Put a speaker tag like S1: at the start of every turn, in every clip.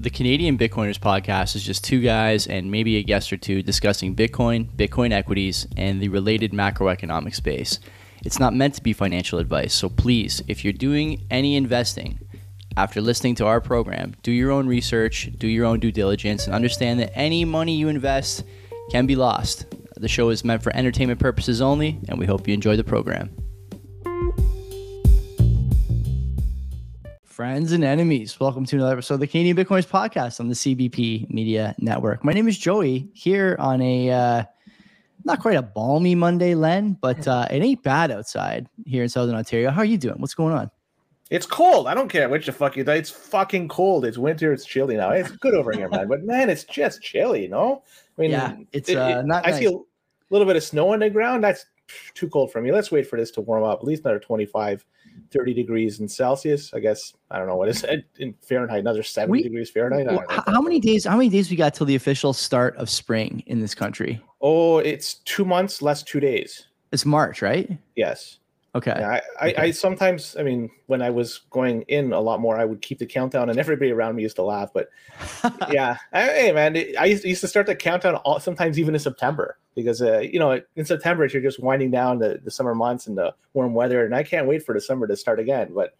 S1: The Canadian Bitcoiners podcast is just two guys and maybe a guest or two discussing Bitcoin, Bitcoin equities, and the related macroeconomic space. It's not meant to be financial advice, so please, if you're doing any investing after listening to our program, do your own research, do your own due diligence, and understand that any money you invest can be lost. The show is meant for entertainment purposes only, and we hope you enjoy the program. Friends and enemies, welcome to another episode of the Canadian Bitcoiners podcast on the CBP Media Network. My name is Joey, here on a not quite a balmy Monday, Len, but it ain't bad outside here in Southern Ontario. How are you doing? What's going on?
S2: It's cold. I don't care which the fuck you do. It's fucking cold. It's winter. It's chilly now. It's good over here, man. But man, it's just chilly, I mean,
S1: yeah, it's
S2: not.
S1: I
S2: nice. See a little bit of snow on the ground. That's too cold for me. Let's wait for this to warm up. At least another 25, 30 degrees in Celsius. I guess I don't know what is it in Fahrenheit. Another 70 degrees Fahrenheit.
S1: How many days? How many days we got till the official start of spring in this country?
S2: Oh, it's 2 months less 2 days.
S1: It's March, right?
S2: Yes.
S1: Okay.
S2: Yeah, I sometimes, I mean, when I was going in a lot more, I would keep the countdown, and everybody around me used to laugh. But yeah, hey man, I used to start the countdown sometimes even in September because in September you're just winding down the summer months and the warm weather, and I can't wait for the summer to start again. But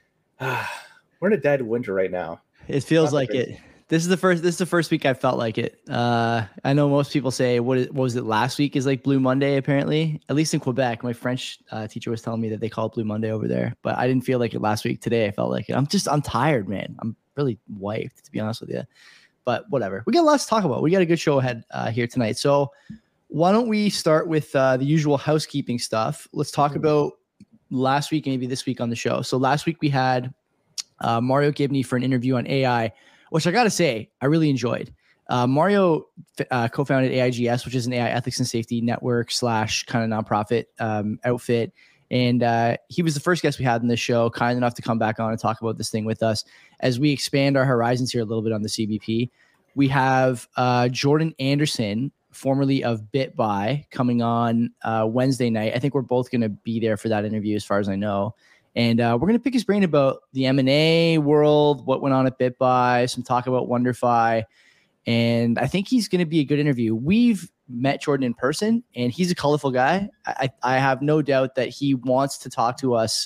S2: we're in a dead winter right now.
S1: It feels like it. This is the first week I felt like it. I know most people say what was it last week is like Blue Monday, apparently, at least in Quebec. My French teacher was telling me that they call it Blue Monday over there, but I didn't feel like it last week. Today I felt like it. I'm tired, man. I'm really wiped, to be honest with you, but whatever. We got lots to talk about. We got a good show ahead here tonight. So why don't we start with the usual housekeeping stuff? Let's talk about last week and maybe this week on the show. So last week we had Mario Gibney for an interview on AI, which I got to say, I really enjoyed. Mario co-founded AIGS, which is an AI ethics and safety network / kind of nonprofit outfit. And he was the first guest we had in this show, kind enough to come back on and talk about this thing with us. As we expand our horizons here a little bit on the CBP, we have Jordan Anderson, formerly of BitBuy, coming on Wednesday night. I think we're both going to be there for that interview as far as I know. And we're going to pick his brain about the M&A world, what went on at BitBuy, some talk about WonderFi. And I think he's going to be a good interview. We've met Jordan in person, and he's a colorful guy. I have no doubt that he wants to talk to us.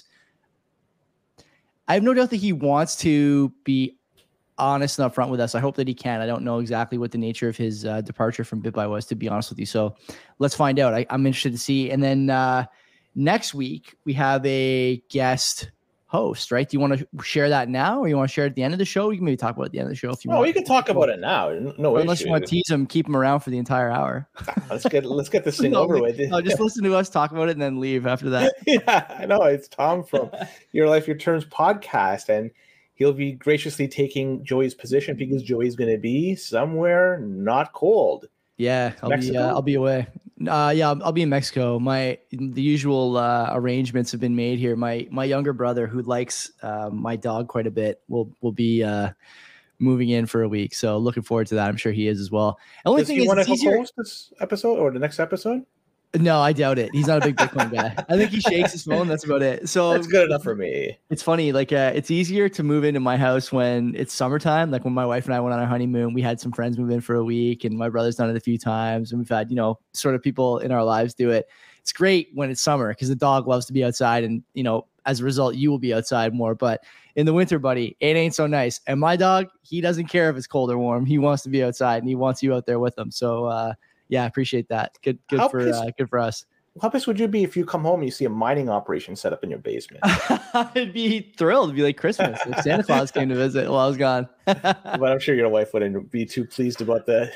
S1: I have no doubt that he wants to be honest and upfront with us. I hope that he can. I don't know exactly what the nature of his departure from BitBuy was, to be honest with you. So let's find out. I'm interested to see. And then next week, we have a guest host, right? Do you want to share that now, or you want to share it at the end of the show? We can maybe talk about it at the end of the show if you want.
S2: Oh, you can talk about it now. No,
S1: unless you want to tease him, keep him around for the entire hour.
S2: Let's get this thing over with.
S1: No, just listen to us talk about it and then leave after that.
S2: Yeah, I know. It's Tom from Your Life, Your Terms podcast, and he'll be graciously taking Joey's position because Joey's going to be somewhere not cold.
S1: Yeah, I'll be away. I'll be in Mexico. The usual arrangements have been made here. My younger brother, who likes my dog quite a bit, will be moving in for a week. So looking forward to that. I'm sure he is as well. The only thing is,
S2: want to host this episode or the next episode?
S1: No, I doubt it. He's not a big Bitcoin guy. I think he shakes his phone. That's about it. So
S2: that's good enough for me.
S1: It's funny. Like it's easier to move into my house when it's summertime. Like when my wife and I went on our honeymoon, we had some friends move in for a week, and my brother's done it a few times, and we've had sort of people in our lives do it. It's great when it's summer because the dog loves to be outside, and as a result, you will be outside more. But in the winter, buddy, it ain't so nice. And my dog, he doesn't care if it's cold or warm. He wants to be outside, and he wants you out there with him. So. Yeah, I appreciate that. Good for us.
S2: How pissed would you be if you come home and you see a mining operation set up in your basement?
S1: I'd be thrilled. It'd be like Christmas if Santa Claus came to visit while I was gone.
S2: But I'm sure your wife wouldn't be too pleased about the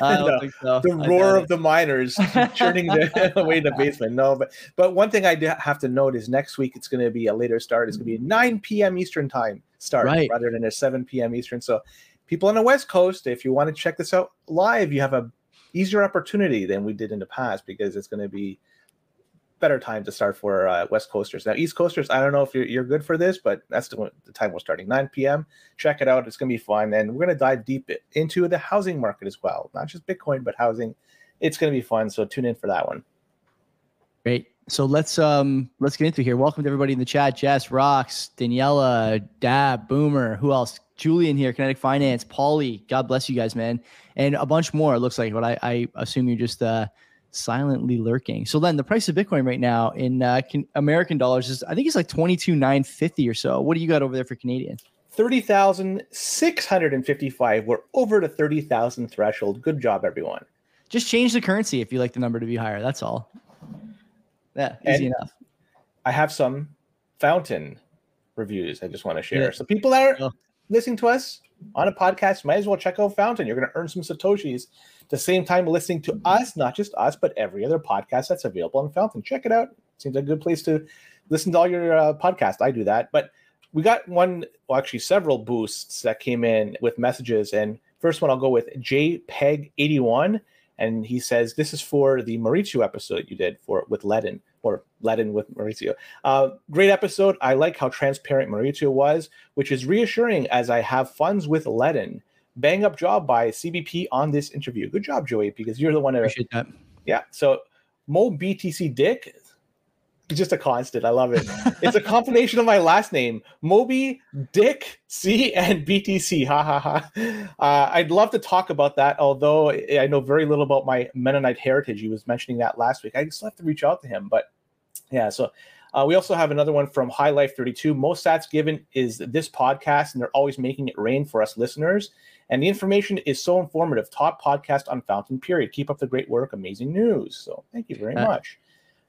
S2: roar of the miners churning away in the basement. No, but one thing I have to note is next week it's going to be a later start. It's going to be a 9 p.m. Eastern time start rather than a 7 p.m. Eastern. So people on the West Coast, if you want to check this out live, you have a easier opportunity than we did in the past because it's going to be better time to start for West Coasters. Now, East Coasters, I don't know if you're good for this, but that's the time we're starting, 9 p.m. Check it out. It's going to be fun. And we're going to dive deep into the housing market as well. Not just Bitcoin, but housing. It's going to be fun. So tune in for that one.
S1: Great. So let's get into here. Welcome to everybody in the chat. Jess, Rox, Daniela, Dab, Boomer, who else? Julian here, Kinetic Finance, Paulie. God bless you guys, man. And a bunch more, it looks like, but I assume you're just silently lurking. So then the price of Bitcoin right now in American dollars is, I think it's like 22,950 or so. What do you got over there for Canadian?
S2: 30,655. We're over the 30,000 threshold. Good job, everyone.
S1: Just change the currency if you like the number to be higher. That's all. Yeah, easy enough.
S2: I have some Fountain reviews I just want to share. Yeah. So people that are listening to us on a podcast might as well check out Fountain. You're going to earn some Satoshis at the same time listening to us, not just us, but every other podcast that's available on Fountain. Check it out. Seems like a good place to listen to all your podcasts. I do that. But we got several boosts that came in with messages. And first one I'll go with JPEG81. And he says, this is for the Maurizio episode you did with Ledin, or Ledin with Maurizio. Great episode. I like how transparent Maurizio was, which is reassuring as I have funds with Ledin. Bang up job by CBP on this interview. Good job, Joey, because you're the one.
S1: Appreciate that.
S2: Yeah. So Mo BTC Dick, just a constant. I love it. It's a combination of my last name, Moby, Dick, C, and BTC. Ha ha ha. I'd love to talk about that, although I know very little about my Mennonite heritage. He was mentioning that last week. I just have to reach out to him. But yeah, so we also have another one from High Life 32. Most stats given is this podcast, and they're always making it rain for us listeners. And the information is so informative. Top podcast on Fountain, period. Keep up the great work. Amazing news. So thank you very much.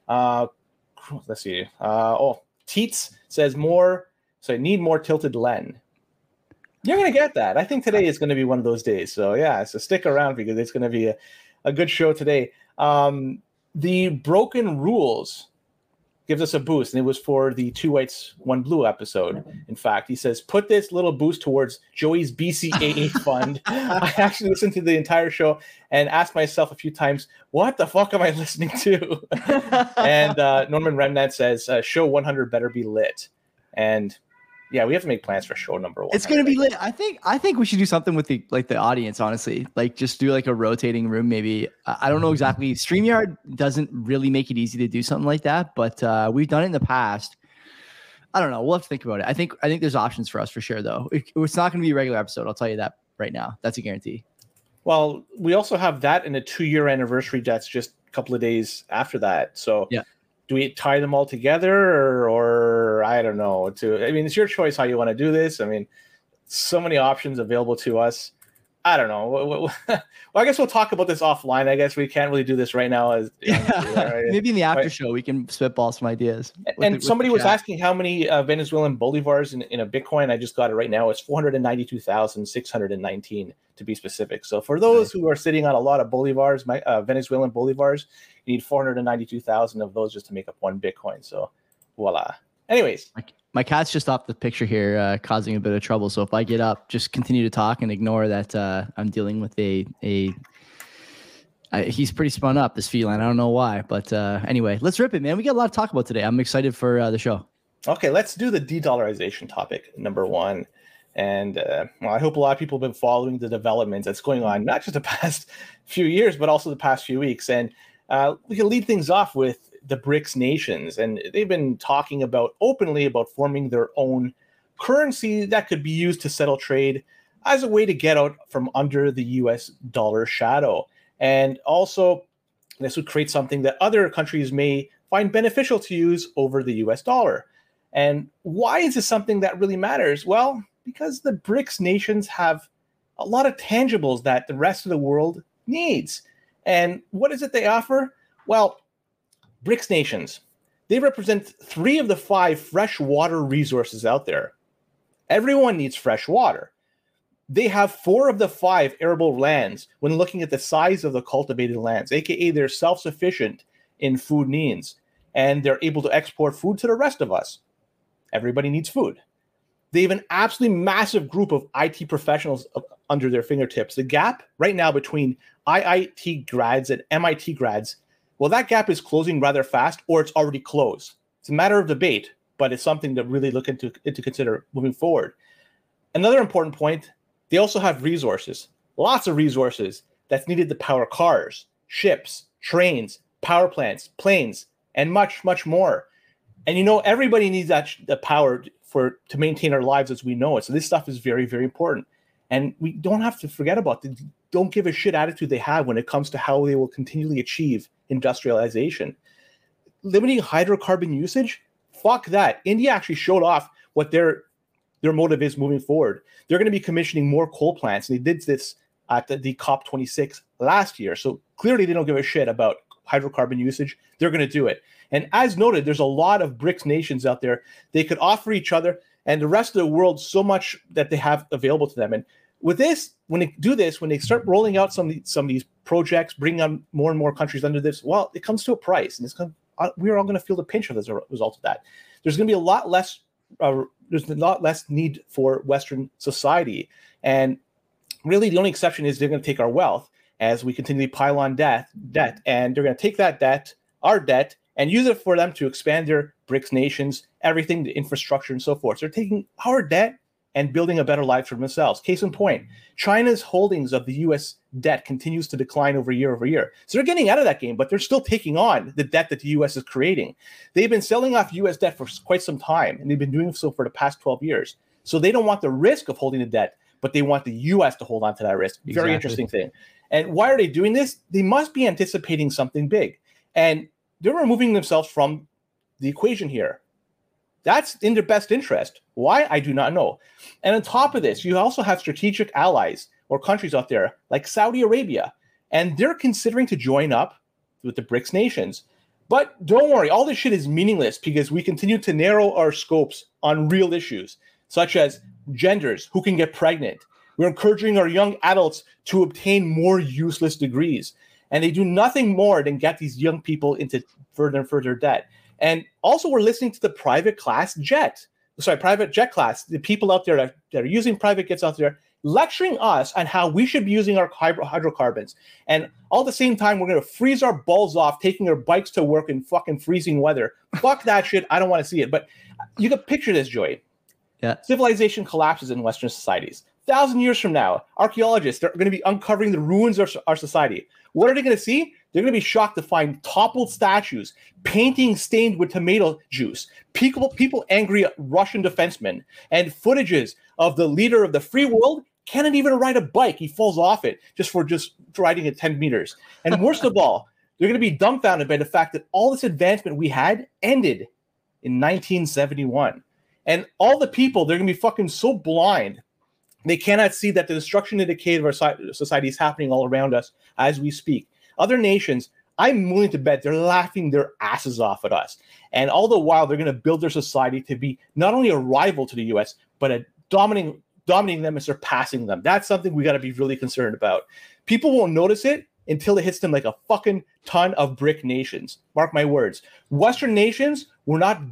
S2: Let's see. Teets says more. So I need more tilted len. You're going to get that. I think today is going to be one of those days. So yeah, so stick around because it's going to be a good show today. The Broken Rules gives us a boost, and it was for the 2 Whites, 1 Blue episode. In fact, he says, put this little boost towards Joey's BCAA fund. I actually listened to the entire show and asked myself a few times, what the fuck am I listening to? And Norman Remnant says, show 100 better be lit. And yeah, we have to make plans for show number 1.
S1: It's going to be lit. I think we should do something with the audience, honestly. Like just do like a rotating room maybe. I don't know exactly. StreamYard doesn't really make it easy to do something like that, but we've done it in the past. I don't know. We'll have to think about it. I think there's options for us for sure though. It's not going to be a regular episode. I'll tell you that right now. That's a guarantee.
S2: Well, we also have that in a 2-year anniversary that's just a couple of days after that. So yeah. Do we tie them all together or I don't know. I mean, it's your choice how you want to do this. I mean, so many options available to us. I don't know. Well, I guess we'll talk about this offline. I guess we can't really do this right now.
S1: Maybe in the after show we can spitball some ideas.
S2: And somebody was asking how many Venezuelan bolivars in a Bitcoin. I just got it right now. It's 492,619 to be specific. So for those who are sitting on a lot of bolivars, Venezuelan bolivars, you need 492,000 of those just to make up 1 Bitcoin. So voila. Anyways.
S1: My cat's just off the picture here, causing a bit of trouble. So if I get up, just continue to talk and ignore that I'm dealing with he's pretty spun up, this feline. I don't know why. But anyway, let's rip it, man. We got a lot to talk about today. I'm excited for the show.
S2: Okay, let's do the de-dollarization topic, number 1. And I hope a lot of people have been following the developments that's going on, not just the past few years, but also the past few weeks. And we can lead things off with the BRICS nations, and they've been talking openly about forming their own currency that could be used to settle trade as a way to get out from under the US dollar shadow. And also, this would create something that other countries may find beneficial to use over the US dollar. And why is this something that really matters? Well, because the BRICS nations have a lot of tangibles that the rest of the world needs. And what is it they offer? Well, BRICS nations, they represent 3 of the 5 freshwater resources out there. Everyone needs fresh water. They have 4 of the 5 arable lands when looking at the size of the cultivated lands, aka they're self-sufficient in food needs, and they're able to export food to the rest of us. Everybody needs food. They have an absolutely massive group of IT professionals under their fingertips. The gap right now between IIT grads and MIT grads, well, that gap is closing rather fast, or it's already closed. It's a matter of debate, but it's something to really look into consider moving forward. Another important point, they also have resources, lots of resources that's needed to power cars, ships, trains, power plants, planes, and much, much more. And everybody needs the power to maintain our lives as we know it. So this stuff is very, very important. And we don't have to forget about the don't give a shit attitude they have when it comes to how they will continually achieve industrialization. Limiting hydrocarbon usage, fuck that. India actually showed off what their motive is moving forward. They're going to be commissioning more coal plants, and they did this at the COP26 last year. So clearly they don't give a shit about hydrocarbon usage. They're going to do it. And as noted, there's a lot of BRICS nations out there. They could offer each other and the rest of the world so much that they have available to them. And with this, when they do this, when they start rolling out some of these projects, bringing on more and more countries under this, well, it comes to a price, and we're all going to feel the pinch of as a result of that. There's going to be a lot less. There's a lot less need for Western society, and really the only exception is they're going to take our wealth as we continually pile on debt, and they're going to take that debt, our debt, and use it for them to expand their BRICS nations, everything, the infrastructure and so forth. So they're taking our debt and building a better life for themselves. Case in point, China's holdings of the U.S. debt continues to decline year over year. So they're getting out of that game, but they're still taking on the debt that the U.S. is creating. They've been selling off U.S. debt for quite some time, and they've been doing so for the past 12 years. So they don't want the risk of holding the debt, but they want the U.S. to hold on to that risk. Exactly. Very interesting thing. And why are they doing this? They must be anticipating something big. And they're removing themselves from the equation here. That's in their best interest. Why? I do not know. And on top of this, you also have strategic allies or countries out there like Saudi Arabia, and they're considering to join up with the BRICS nations. But don't worry, all this shit is meaningless because we continue to narrow our scopes on real issues, such as genders, who can get pregnant. We're encouraging our young adults to obtain more useless degrees. And they do nothing more than get these young people into further and further debt. And also, we're listening to the private jet class, the people out there that are using private jets out there, lecturing us on how we should be using our hydrocarbons. And all at the same time, we're going to freeze our balls off, taking our bikes to work in fucking freezing weather. Fuck that shit. I don't want to see it. But you can picture this, Joey.
S1: Yeah.
S2: Civilization collapses in Western societies. 1,000 years from now, archaeologists are going to be uncovering the ruins of our society. What are they going to see? They're going to be shocked to find toppled statues, paintings stained with tomato juice, people angry at Russian defensemen, and footages of the leader of the free world cannot even ride a bike. He falls off it just riding at 10 meters. And worst of all, they're going to be dumbfounded by the fact that all this advancement we had ended in 1971. And all the people, they're going to be fucking so blind they cannot see that the destruction and decay of our society is happening all around us as we speak. Other nations, I'm willing to bet they're laughing their asses off at us. And all the while, they're going to build their society to be not only a rival to the U.S., but a dominating them and surpassing them. That's something we got to be really concerned about. People won't notice it until it hits them like a fucking ton of BRIC nations. Mark my words. Western nations were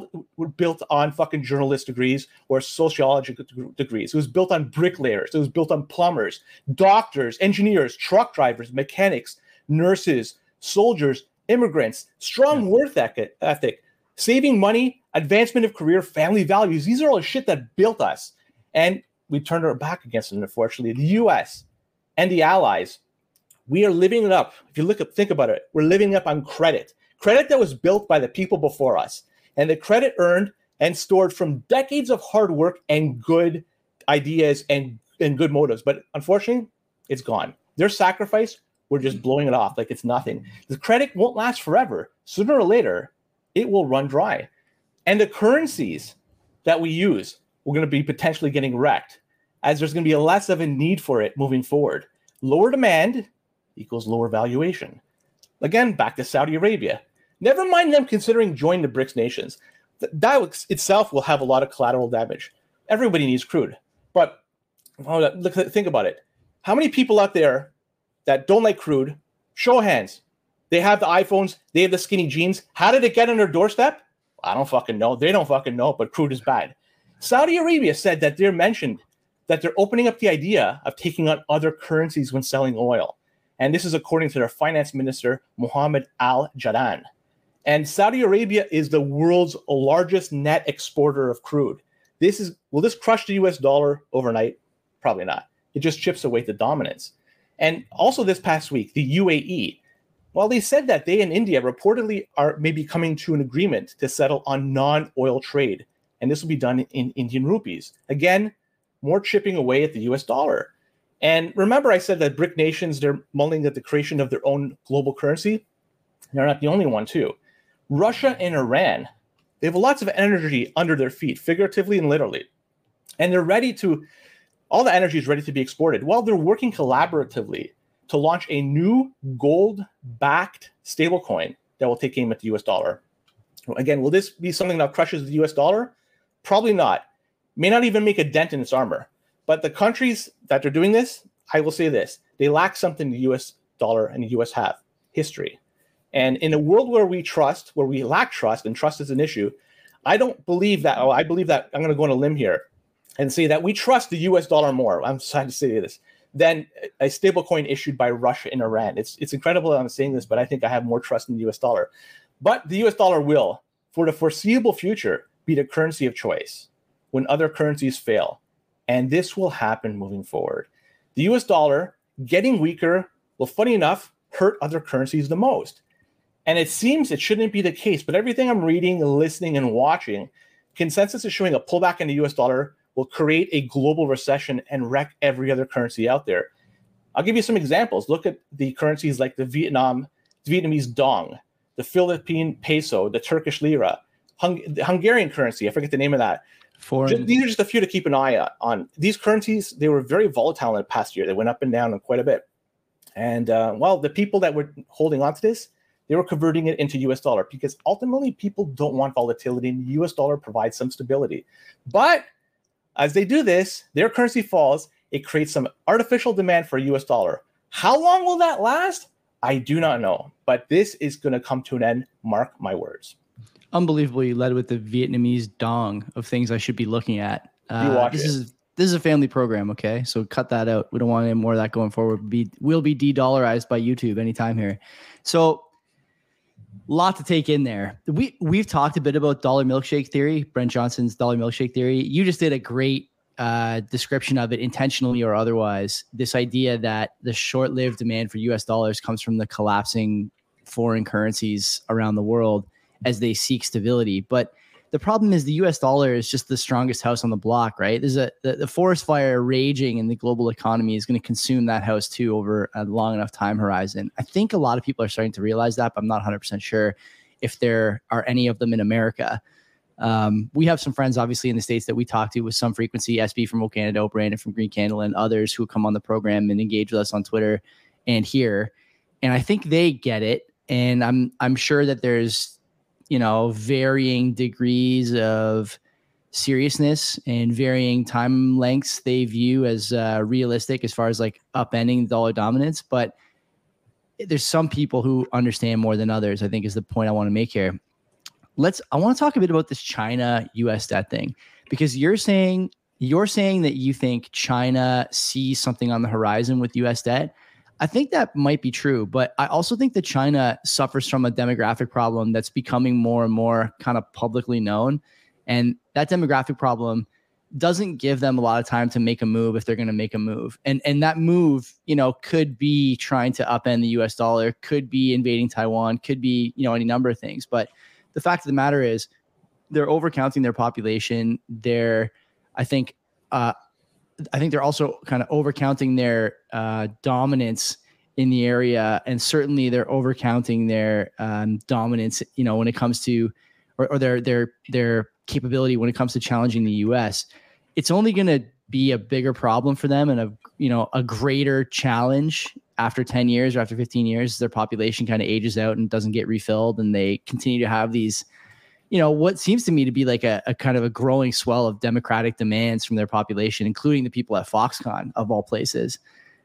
S2: built on fucking journalist degrees or sociology degrees. It was built on bricklayers. It was built on plumbers, doctors, engineers, truck drivers, mechanics, nurses, soldiers, immigrants, strong work ethic, saving money, advancement of career, family values. These are all the shit that built us. And we turned our back against it, unfortunately. The U.S. and the allies, we are living it up. If you think about it, we're living up on credit that was built by the people before us, and the credit earned and stored from decades of hard work and good ideas and good motives. But unfortunately, it's gone. Their sacrifice, we're just blowing it off like it's nothing. The credit won't last forever. Sooner or later, it will run dry. And the currencies that we use, we're going to be potentially getting wrecked, as there's going to be less of a need for it moving forward. Lower demand equals lower valuation. Again, back to Saudi Arabia. Never mind them considering joining the BRICS nations. That itself will have a lot of collateral damage. Everybody needs crude. But think about it. How many people out there that don't like crude? Show of hands. They have the iPhones. They have the skinny jeans. How did it get on their doorstep? I don't fucking know. They don't fucking know, but crude is bad. Saudi Arabia said that they're opening up the idea of taking on other currencies when selling oil. And this is according to their finance minister, Mohammed Al-Jadaan. And Saudi Arabia is the world's largest net exporter of crude. Will this crush the US dollar overnight? Probably not. It just chips away the dominance. And also this past week, the UAE, Well, they said that they and India reportedly are maybe coming to an agreement to settle on non-oil trade, and this will be done in Indian rupees. Again, more chipping away at the US dollar. And remember, I said that BRIC nations, they're mulling at the creation of their own global currency. They're not the only one, too. Russia and Iran, they have lots of energy under their feet, figuratively and literally. And they're ready to, all the energy is ready to be exported. Well, they're working collaboratively to launch a new gold-backed stablecoin that will take aim at the US dollar. Again, will this be something that crushes the US dollar? Probably not. May not even make a dent in its armor. But the countries that are doing this, I will say this, they lack something the US dollar and the US have, history. And in a world where we lack trust, and trust is an issue, I don't believe that, I believe that, I'm going to go on a limb here and say that we trust the US dollar more, I'm trying to say this, than a stablecoin issued by Russia and Iran. It's incredible that I'm saying this, but I think I have more trust in the US dollar. But the US dollar will, for the foreseeable future, be the currency of choice when other currencies fail. And this will happen moving forward. The US dollar getting weaker will, funny enough, hurt other currencies the most. And it seems it shouldn't be the case, but everything I'm reading, listening, and watching, consensus is showing a pullback in the US dollar will create a global recession and wreck every other currency out there. I'll give you some examples. Look at the currencies like the Vietnamese dong, the Philippine peso, the Turkish lira, the Hungarian currency. I forget the name of that. These are just a few to keep an eye on. These currencies, they were very volatile in the past year. They went up and down quite a bit. And the people that were holding on to this, they were converting it into US dollar because ultimately people don't want volatility and the US dollar provides some stability. But as they do this, their currency falls. It creates some artificial demand for a US dollar. How long will that last? I do not know. But this is going to come to an end. Mark my words.
S1: Unbelievable. You led with the Vietnamese dong of things I should be looking at.
S2: This
S1: is a family program, okay? So cut that out. We don't want any more of that going forward. We'll be de-dollarized by YouTube anytime here. So lot to take in there. We've talked a bit about dollar milkshake theory, Brent Johnson's dollar milkshake theory. You just did a great description of it, intentionally or otherwise. This idea that the short-lived demand for US dollars comes from the collapsing foreign currencies around the world as they seek stability. But the problem is the US dollar is just the strongest house on the block, right? There's the forest fire raging in the global economy is going to consume that house too over a long enough time horizon. I think a lot of people are starting to realize that, but I'm not 100% sure if there are any of them in America. We have some friends, obviously, in the States that we talk to with some frequency, SB from O Canada, Brandon from Green Candle, and others who come on the program and engage with us on Twitter and here. And I think they get it. And I'm sure that there's, varying degrees of seriousness and varying time lengths they view as realistic as far as like upending dollar dominance. But there's some people who understand more than others, I think is the point I want to make here. I want to talk a bit about this China US debt thing, because you're saying that you think China sees something on the horizon with US debt. I think that might be true, but I also think that China suffers from a demographic problem that's becoming more and more kind of publicly known. And that demographic problem doesn't give them a lot of time to make a move if they're going to make a move. And that move, could be trying to upend the US dollar, could be invading Taiwan, could be, any number of things. But the fact of the matter is they're overcounting their population. I think they're also kind of overcounting their dominance in the area, and certainly they're overcounting their dominance, when it comes to, or their capability when it comes to challenging the U.S. It's only going to be a bigger problem for them and a greater challenge after 10 years or after 15 years. Their population kind of ages out and doesn't get refilled, and they continue to have these, what seems to me to be like a kind of a growing swell of democratic demands from their population, including the people at Foxconn of all places.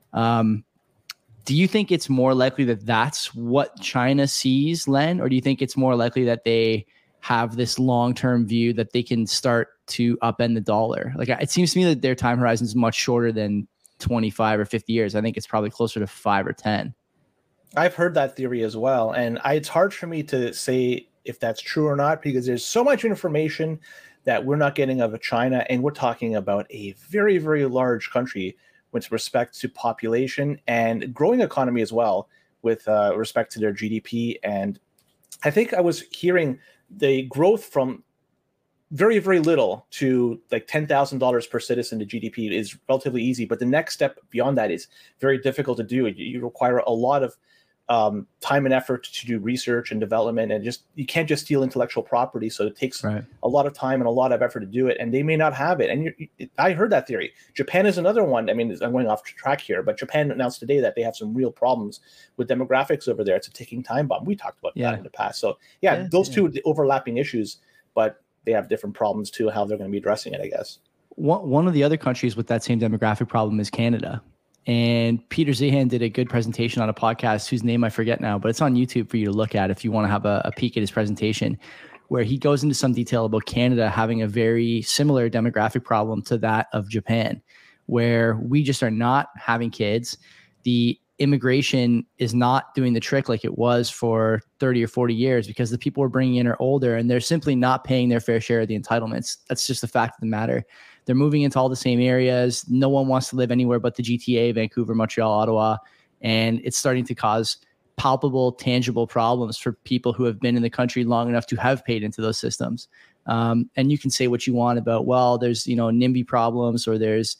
S1: Do you think it's more likely that that's what China sees, Len? Or do you think it's more likely that they have this long-term view that they can start to upend the dollar? Like, it seems to me that their time horizon is much shorter than 25 or 50 years. I think it's probably closer to 5 or 10.
S2: I've heard that theory as well. And it's hard for me to say if that's true or not, because there's so much information that we're not getting of China. And we're talking about a very, very large country with respect to population and growing economy as well, with respect to their GDP. And I think I was hearing the growth from very, very little to like $10,000 per citizen to GDP is relatively easy. But the next step beyond that is very difficult to do. You require a lot of time and effort to do research and development, and you can't just steal intellectual property. So it takes a lot of time and a lot of effort to do it, and they may not have it. And I heard that theory. Japan is another one. I mean, I'm going off track here, but Japan announced today that they have some real problems with demographics over there. It's a ticking time bomb. We talked about that in the past. So those two overlapping issues, but they have different problems too, how they're going to be addressing it, I guess.
S1: One of the other countries with that same demographic problem is Canada. And Peter Zeihan did a good presentation on a podcast whose name I forget now, but it's on YouTube for you to look at if you want to have a peek at his presentation, where he goes into some detail about Canada having a very similar demographic problem to that of Japan, where we just are not having kids. The immigration is not doing the trick like it was for 30 or 40 years because the people we're bringing in are older and they're simply not paying their fair share of the entitlements. That's just the fact of the matter. They're moving into all the same areas. No one wants to live anywhere but the GTA, Vancouver, Montreal, Ottawa. And it's starting to cause palpable, tangible problems for people who have been in the country long enough to have paid into those systems. And you can say what you want about, well, there's, NIMBY problems or there's,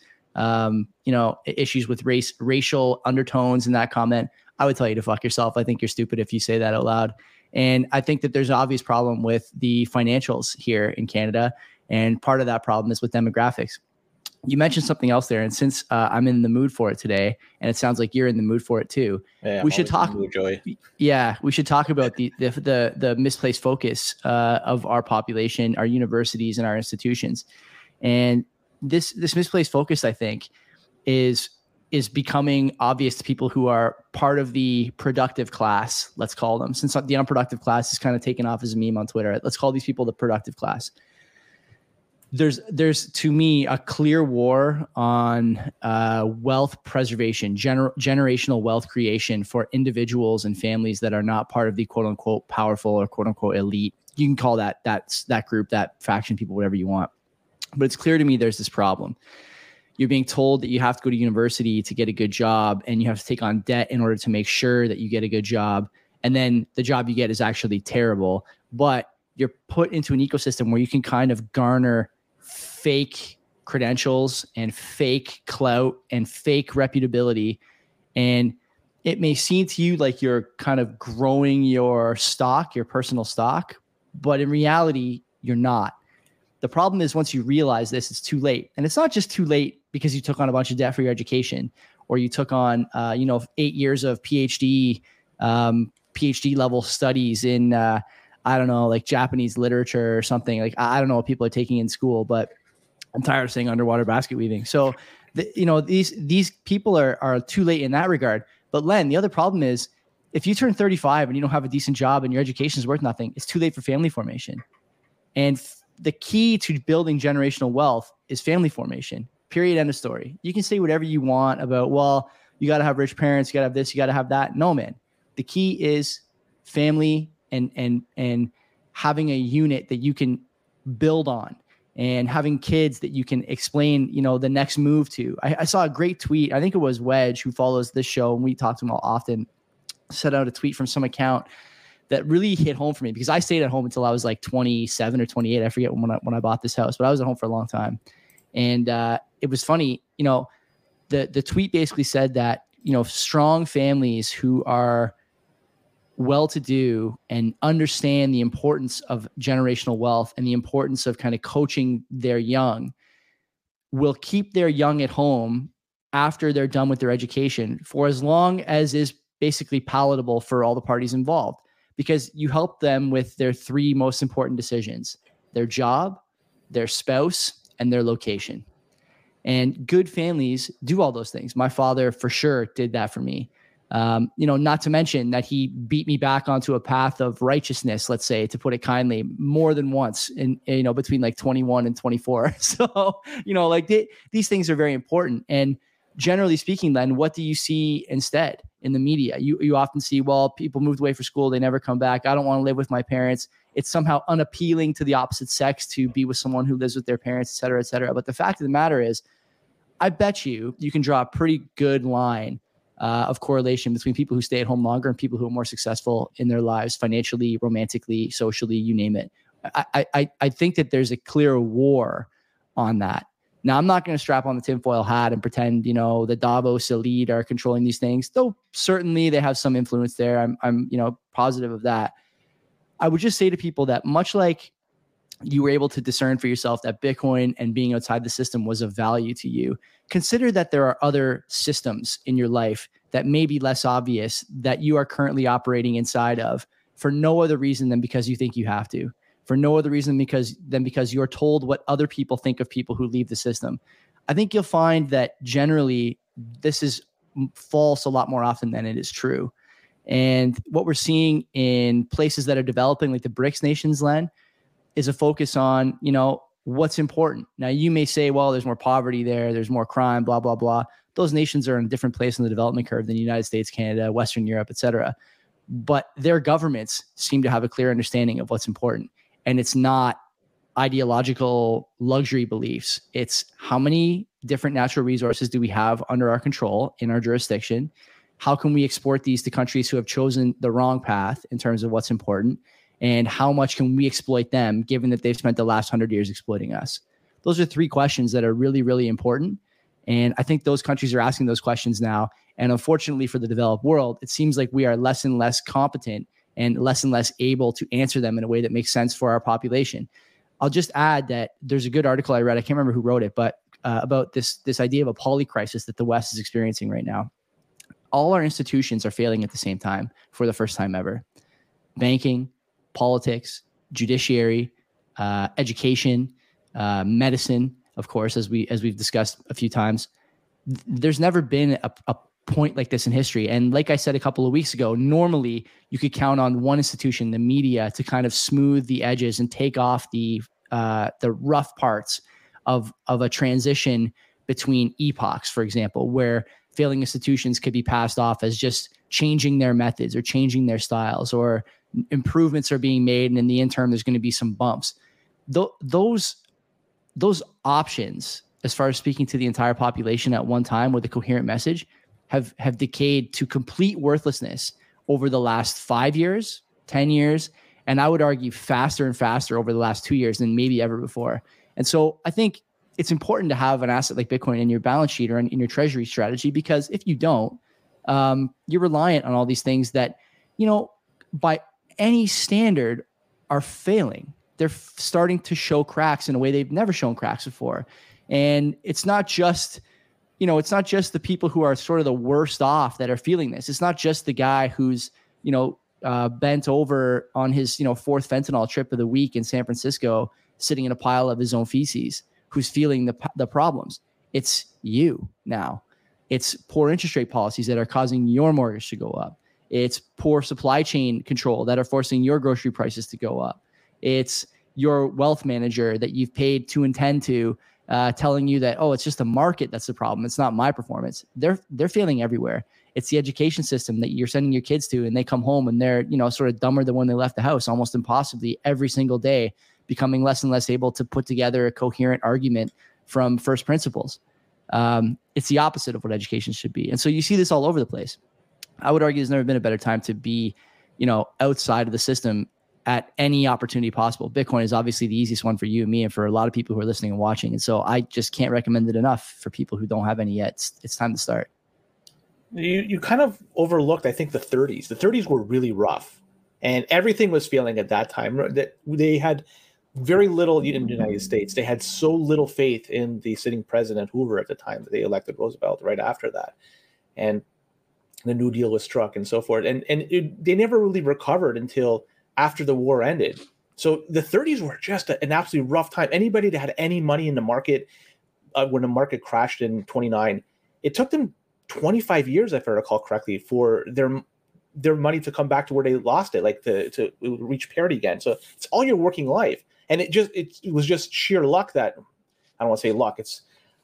S1: issues with racial undertones in that comment. I would tell you to fuck yourself. I think you're stupid if you say that out loud. And I think that there's an obvious problem with the financials here in Canada. And part of that problem is with demographics. You mentioned something else there. And since I'm in the mood for it today, and it sounds like you're in the mood for it too, we should talk. We should talk about the misplaced focus of our population, our universities, and our institutions. And this misplaced focus, I think, is becoming obvious to people who are part of the productive class, let's call them. Since the unproductive class is kind of taken off as a meme on Twitter, let's call these people the productive class. There's to me a clear war on wealth preservation, generational wealth creation for individuals and families that are not part of the quote unquote powerful or quote unquote elite. You can call that group, that faction, people, whatever you want. But it's clear to me there's this problem. You're being told that you have to go to university to get a good job, and you have to take on debt in order to make sure that you get a good job. And then the job you get is actually terrible, but you're put into an ecosystem where you can kind of garner fake credentials and fake clout and fake reputability. And it may seem to you like you're kind of growing your stock, your personal stock, but in reality, you're not. The problem is once you realize this, it's too late. And it's not just too late because you took on a bunch of debt for your education, or you took on, 8 years of PhD level studies in, like Japanese literature or something. Like, I don't know what people are taking in school, but I'm tired of saying underwater basket weaving. So, these people are too late in that regard. But Len, the other problem is if you turn 35 and you don't have a decent job and your education is worth nothing, it's too late for family formation. And the key to building generational wealth is family formation, period, end of story. You can say whatever you want about, well, you got to have rich parents, you got to have this, you got to have that. No, man. The key is family and having a unit that you can build on and having kids that you can explain, the next move to. I saw a great tweet. I think it was Wedge, who follows this show, and we talk to him all often, set out a tweet from some account that really hit home for me because I stayed at home until I was like 27 or 28. I forget when I bought this house, but I was at home for a long time. And it was funny, the tweet basically said that, strong families who are well-to-do and understand the importance of generational wealth and the importance of kind of coaching their young will keep their young at home after they're done with their education for as long as is basically palatable for all the parties involved, because you help them with their three most important decisions: their job, their spouse, and their location. And good families do all those things. My father for sure did that for me. Not to mention that he beat me back onto a path of righteousness, let's say, to put it kindly, more than once in, between like 21 and 24. So, these things are very important. And generally speaking, then what do you see instead in the media? You often see, well, people moved away for school, they never come back. I don't want to live with my parents. It's somehow unappealing to the opposite sex to be with someone who lives with their parents, et cetera, et cetera. But the fact of the matter is, I bet you can draw a pretty good line of correlation between people who stay at home longer and people who are more successful in their lives, financially, romantically, socially, you name it. I think that there's a clear war on that. Now, I'm not going to strap on the tinfoil hat and pretend, the Davos elite are controlling these things, though certainly they have some influence there. I'm positive of that. I would just say to people that much like you were able to discern for yourself that Bitcoin and being outside the system was of value to you, consider that there are other systems in your life that may be less obvious that you are currently operating inside of for no other reason than because you think you have to. For no other reason because you're told what other people think of people who leave the system. I think you'll find that generally this is false a lot more often than it is true. And what we're seeing in places that are developing, like the BRICS nations, Len, is a focus on, what's important. Now, you may say, well, there's more poverty there, there's more crime, blah, blah, blah. Those nations are in a different place in the development curve than the United States, Canada, Western Europe, et cetera. But their governments seem to have a clear understanding of what's important. And it's not ideological luxury beliefs. It's how many different natural resources do we have under our control in our jurisdiction? How can we export these to countries who have chosen the wrong path in terms of what's important? And how much can we exploit them, given that they've spent the last 100 years exploiting us? Those are three questions that are really, really important. And I think those countries are asking those questions now. And unfortunately for the developed world, it seems like we are less and less competent and less able to answer them in a way that makes sense for our population. I'll just add that there's a good article I read, I can't remember who wrote it, but about this idea of a polycrisis that the West is experiencing right now. All our institutions are failing at the same time for the first time ever. Banking, politics, judiciary, education, medicine, of course, as we've discussed a few times. There's never been a point like this in history. And like I said a couple of weeks ago, normally you could count on one institution, the media, to kind of smooth the edges and take off the rough parts of a transition between epochs, for example, where failing institutions could be passed off as just changing their methods or changing their styles, or improvements are being made, and in the interim there's going to be some bumps. Those options, as far as speaking to the entire population at one time with a coherent message, have decayed to complete worthlessness over the last 5 years, 10 years, and I would argue faster and faster over the last 2 years than maybe ever before. And so I think it's important to have an asset like Bitcoin in your balance sheet or in your treasury strategy, because if you don't, you're reliant on all these things that, by any standard are failing. They're starting to show cracks in a way they've never shown cracks before. And it's not just, the people who are sort of the worst off that are feeling this. It's not just the guy who's, bent over on his, fourth fentanyl trip of the week in San Francisco, sitting in a pile of his own feces, who's feeling the problems. It's you now. It's poor interest rate policies that are causing your mortgage to go up. It's poor supply chain control that are forcing your grocery prices to go up. It's your wealth manager that you've paid to and tend to, telling you that, it's just the market that's the problem. It's not my performance. They're failing everywhere. It's the education system that you're sending your kids to, and they come home and they're, sort of dumber than when they left the house, almost impossibly every single day, becoming less and less able to put together a coherent argument from first principles. It's the opposite of what education should be. And so you see this all over the place. I would argue there's never been a better time to be, outside of the system at any opportunity possible. Bitcoin is obviously the easiest one for you and me and for a lot of people who are listening and watching. And so I just can't recommend it enough for people who don't have any yet. It's time to start.
S2: You kind of overlooked, I think, the 30s. The 30s were really rough, and everything was failing at that time. That they had very little in the United States. They had so little faith in the sitting president Hoover at the time that they elected Roosevelt right after that. And the New Deal was struck and so forth. And they never really recovered until after the war ended. So the 30s were just an absolutely rough time. Anybody that had any money in the market, when the market crashed in 29, it took them 25 years, if I recall correctly, for their money to come back to where they lost it, like to reach parity again. So it's all your working life. And it was just sheer luck that, I don't want to say luck, it's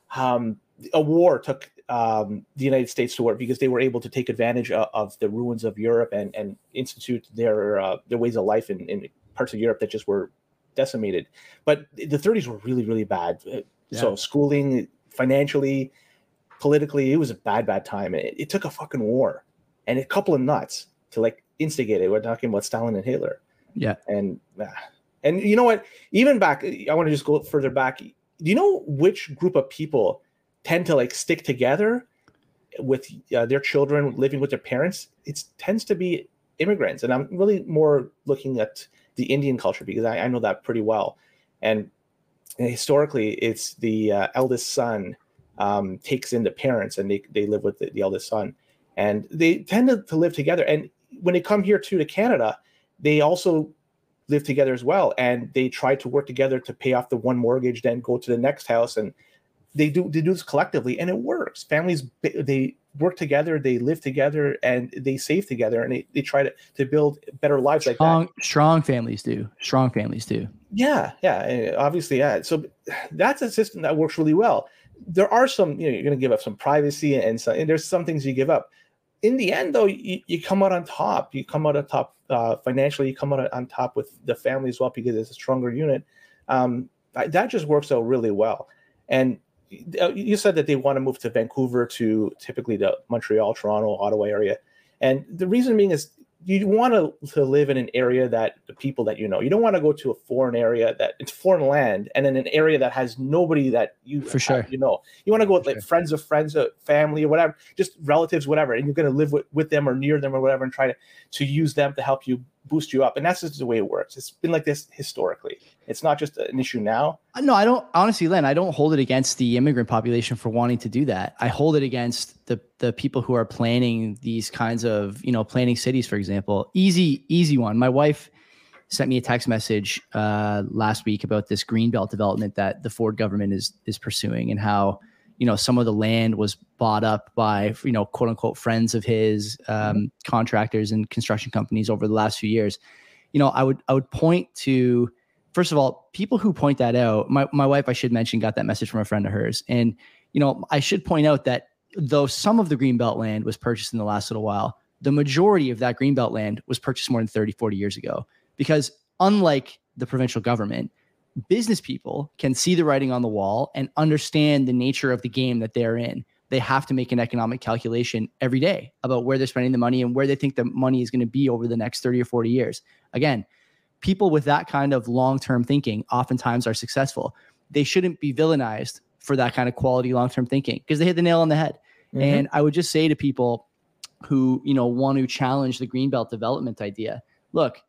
S2: a war took the United States to work, because they were able to take advantage of the ruins of Europe and institute their ways of life in parts of Europe that just were decimated. But the 30s were really, really bad. Yeah. So schooling, financially, politically, it was a bad time. It took a fucking war and a couple of nuts to like instigate it. We're talking about Stalin and Hitler.
S1: Yeah.
S2: And you know what? Even back, I want to just go further back. Do you know which group of people tend to like stick together with their children living with their parents? It tends to be immigrants. And I'm really more looking at the Indian culture because I know that pretty well. And historically, it's the eldest son takes in the parents and they live with the eldest son. And they tend to live together. And when they come here to Canada, they also live together as well. And they try to work together to pay off the one mortgage, then go to the next house. And they do this collectively, and it works. Families, they work together, they live together, and they save together, and they try to build better lives like that.
S1: Strong families do. Yeah.
S2: Obviously, yeah. So that's a system that works really well. There are some, you're going to give up some privacy, and there's some things you give up. In the end, though, you come out on top. You come out on top financially. You come out on top with the family as well because it's a stronger unit. That just works out really well. And you said that they want to move to Vancouver, to typically the Montreal, Toronto, Ottawa area. And the reason being is you want to live in an area that the people that you know. You don't want to go to a foreign area that it's foreign land, and in an area that has nobody that you
S1: for sure
S2: you know. You want to go with like friends of family or whatever, just relatives, whatever, and you're going to live with them or near them or whatever, and try to use them to help you boost you up. And that's just the way it works. It's been like this historically. It's not just an issue now.
S1: No, I don't, honestly, Len, I don't hold it against the immigrant population for wanting to do that. I hold it against the people who are planning these kinds of, planning cities, for example. Easy one. My wife sent me a text message last week about this greenbelt development that the Ford government is pursuing, and how, some of the land was bought up by, quote unquote, friends of his, contractors and construction companies over the last few years. I would point to, first of all, people who point that out. My wife, I should mention, got that message from a friend of hers. And, I should point out that though some of the greenbelt land was purchased in the last little while, the majority of that greenbelt land was purchased more than 30, 40 years ago. Because unlike the provincial government, business people can see the writing on the wall and understand the nature of the game that they're in. They have to make an economic calculation every day about where they're spending the money and where they think the money is going to be over the next 30 or 40 years. Again, people with that kind of long-term thinking oftentimes are successful. They shouldn't be villainized for that kind of quality long-term thinking because they hit the nail on the head. Mm-hmm. And I would just say to people who, want to challenge the greenbelt development idea, look,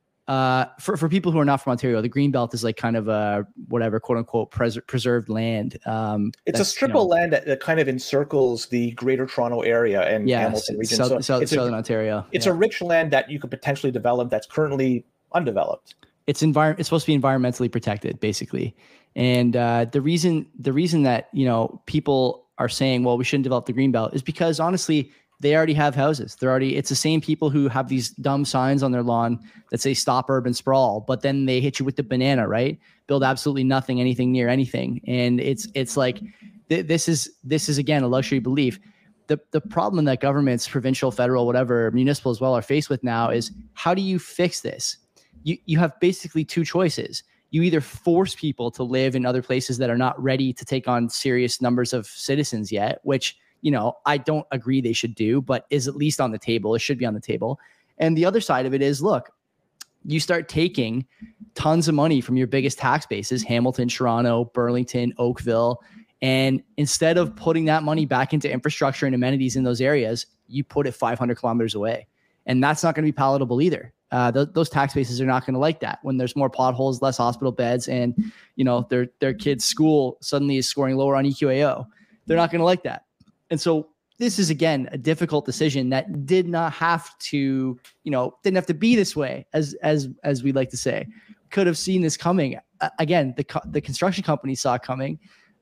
S1: for people who are not from Ontario, the greenbelt is like kind of a whatever, quote unquote, preserved land.
S2: It's a strip of land that kind of encircles the Greater Toronto area and Hamilton region.
S1: Southern Ontario.
S2: It's a rich land that you could potentially develop that's currently undeveloped.
S1: It's supposed to be environmentally protected, basically. And the reason that people are saying, well, we shouldn't develop the greenbelt is because honestly, they already have houses. It's the same people who have these dumb signs on their lawn that say stop urban sprawl, but then they hit you with the banana, right? Build absolutely nothing, anything near anything. And it's like, this is again, a luxury belief. The problem that governments, provincial, federal, whatever, municipal as well, are faced with now is, how do you fix this? You have basically two choices. You either force people to live in other places that are not ready to take on serious numbers of citizens yet, which, I don't agree they should do, but is at least on the table. It should be on the table. And the other side of it is, look, you start taking tons of money from your biggest tax bases, Hamilton, Toronto, Burlington, Oakville, and instead of putting that money back into infrastructure and amenities in those areas, you put it 500 kilometers away. And that's not going to be palatable either. Those tax bases are not going to like that when there's more potholes, less hospital beds, and their kids' school suddenly is scoring lower on EQAO. They're not going to like that. And so this is, again, a difficult decision that did not have to, didn't have to be this way, as we like to say. Could have seen this coming. Again, the construction companies saw it coming.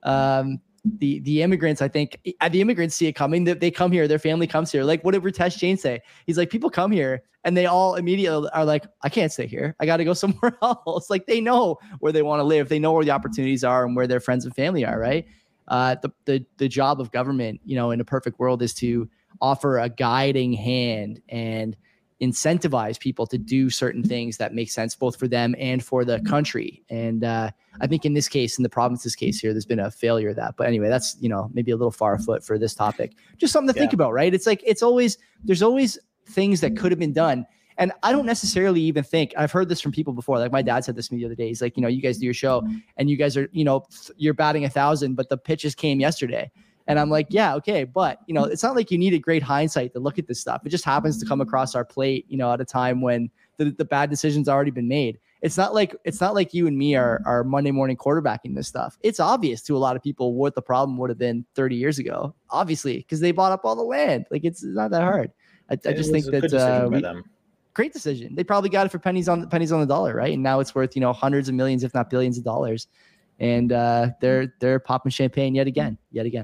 S1: The immigrants, I think, the immigrants see it coming. They come here, their family comes here. Like, what did Ritesh Jain say? He's like, people come here and they all immediately are like, I can't stay here. I got to go somewhere else. Like, they know where they want to live. They know where the opportunities are and where their friends and family are, right? The job of government, in a perfect world, is to offer a guiding hand and, incentivize people to do certain things that make sense both for them and for the country. And I think in this case, in the province's case here, there's been a failure of that. But anyway, that's, maybe a little far afoot for this topic. Just something to think about, right? It's like, there's always things that could have been done. And I don't necessarily even think, I've heard this from people before. Like my dad said this to me the other day. He's like, you guys do your show and you guys are, you're batting 1,000, but the pitches came yesterday. And I'm like, yeah, okay. But, it's not like you need a great hindsight to look at this stuff. It just happens to come across our plate, at a time when the bad decision's already been made. It's not like you and me are Monday morning quarterbacking this stuff. It's obvious to a lot of people what the problem would have been 30 years ago, obviously, because they bought up all the land. Like it's not that hard. I just think that great decision. They probably got it for pennies on the dollar, right? And now it's worth, hundreds of millions, if not billions of dollars. And they're popping champagne yet again.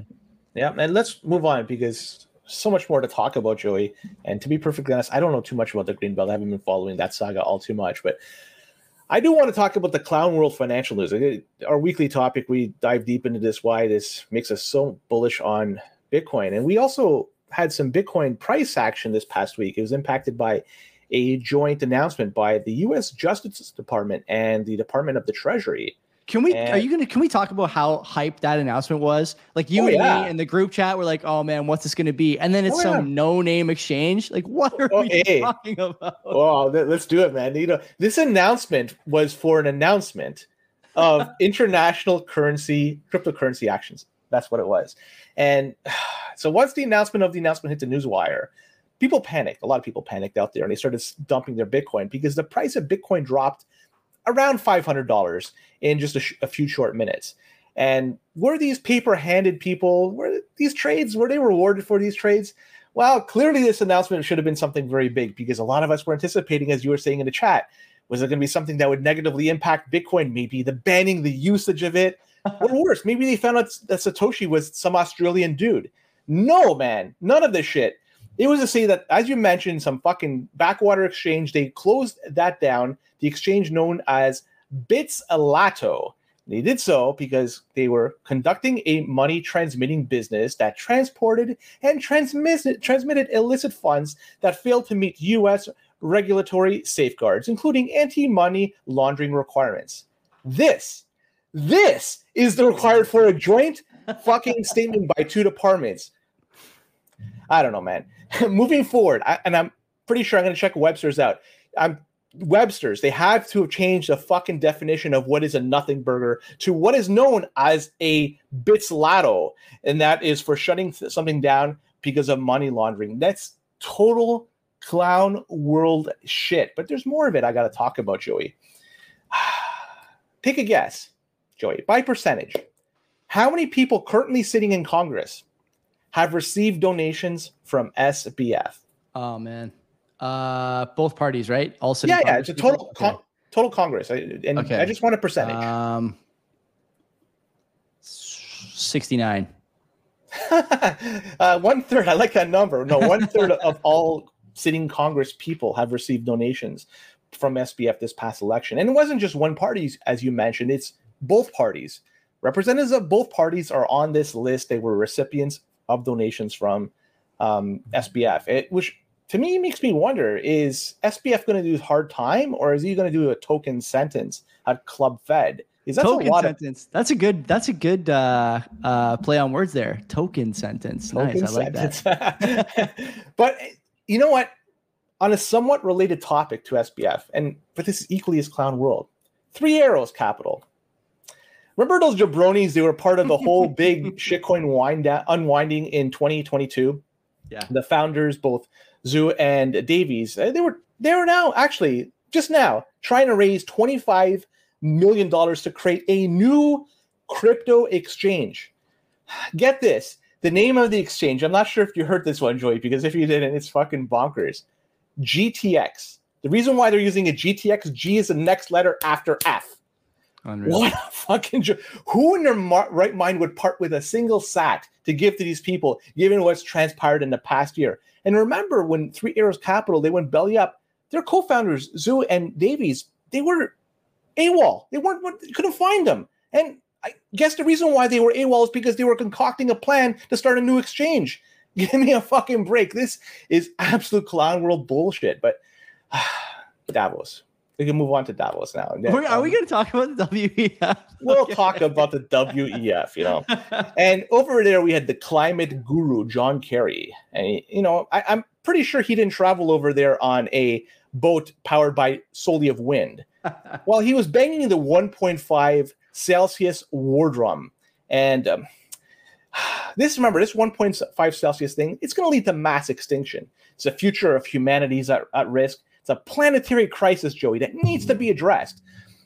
S2: Yeah, and let's move on because so much more to talk about, Joey. And to be perfectly honest, I don't know too much about the Greenbelt. I haven't been following that saga all too much, but I do want to talk about the Clown World financial news. Our weekly topic, we dive deep into this, why this makes us so bullish on Bitcoin. And we also had some Bitcoin price action this past week. It was impacted by a joint announcement by the U.S. Justice Department and the Department of the Treasury.
S1: Can we talk about how hyped that announcement was? Like you and me in the group chat were like, oh man, what's this going to be? And then it's some no-name exchange. Like, what are we talking about?
S2: Well, let's do it, man. This announcement was for an announcement of international cryptocurrency actions. That's what it was. And so once the announcement hit the newswire, people panicked. A lot of people panicked out there and they started dumping their Bitcoin because the price of Bitcoin dropped around $500 in just a few short minutes. And were these paper-handed people, were they rewarded for these trades? Well, clearly this announcement should have been something very big because a lot of us were anticipating, as you were saying in the chat, was it going to be something that would negatively impact Bitcoin? Maybe the banning the usage of it, or worse, maybe they found out that Satoshi was some Australian dude. No, man, none of this shit. It was to say that, as you mentioned, some fucking backwater exchange, they closed that down, the exchange known as Bitzlato. They did so because they were conducting a money transmitting business that transported and transmitted illicit funds that failed to meet U.S. regulatory safeguards, including anti-money laundering requirements. This is the required for a joint fucking statement by two departments. I don't know, man. Moving forward, I'm pretty sure I'm going to check Webster's out. Webster's, they have to have changed the fucking definition of what is a nothing burger to what is known as a Bitzlato, and that is for shutting something down because of money laundering. That's total clown world shit. But there's more of it I got to talk about, Joey. Take a guess, Joey, by percentage. How many people currently sitting in Congress have received donations from SBF?
S1: Oh, man. Both parties, right? All sitting.
S2: Yeah, it's a total Congress. I just want a percentage.
S1: 69.
S2: 1/3. I like that number. No, 1/3 of all sitting Congress people have received donations from SBF this past election. And it wasn't just one party, as you mentioned. It's both parties. Representatives of both parties are on this list. They were recipients of donations from SBF, which to me makes me wonder, is SBF going to do hard time or is he going to do a token sentence at Club Fed? Is that
S1: token sentence? That's a good play on words there. Token sentence. Nice. I like that.
S2: But you know what? On a somewhat related topic to SBF, but this is equally as Clown World, Three Arrows Capital. Remember those jabronis? They were part of the whole big shitcoin unwinding in 2022.
S1: Yeah.
S2: The founders, both Zhu and Davies, they were now actually just now trying to raise $25 million to create a new crypto exchange. Get this. The name of the exchange, I'm not sure if you heard this one, Joey, because if you didn't, it's fucking bonkers. GTX. The reason why they're using a GTX, G is the next letter after F.
S1: Unreal.
S2: What a fucking who in their right mind would part with a single sat to give to these people, given what's transpired in the past year? And remember, when Three Arrows Capital, they went belly up, their co-founders, Zhu and Davies, they were AWOL. They couldn't find them. And I guess the reason why they were AWOL is because they were concocting a plan to start a new exchange. Give me a fucking break. This is absolute clown world bullshit. But Davos. We can move on to Davos now.
S1: Are we going to talk about the WEF?
S2: We'll talk about the WEF, you know. And over there, we had the climate guru, John Kerry. And, you know, I'm pretty sure he didn't travel over there on a boat powered by solely of wind. While he was banging the 1.5 Celsius war drum. And this 1.5 Celsius thing, it's going to lead to mass extinction. It's the future of humanity's at risk. It's a planetary crisis, Joey, that needs to be addressed.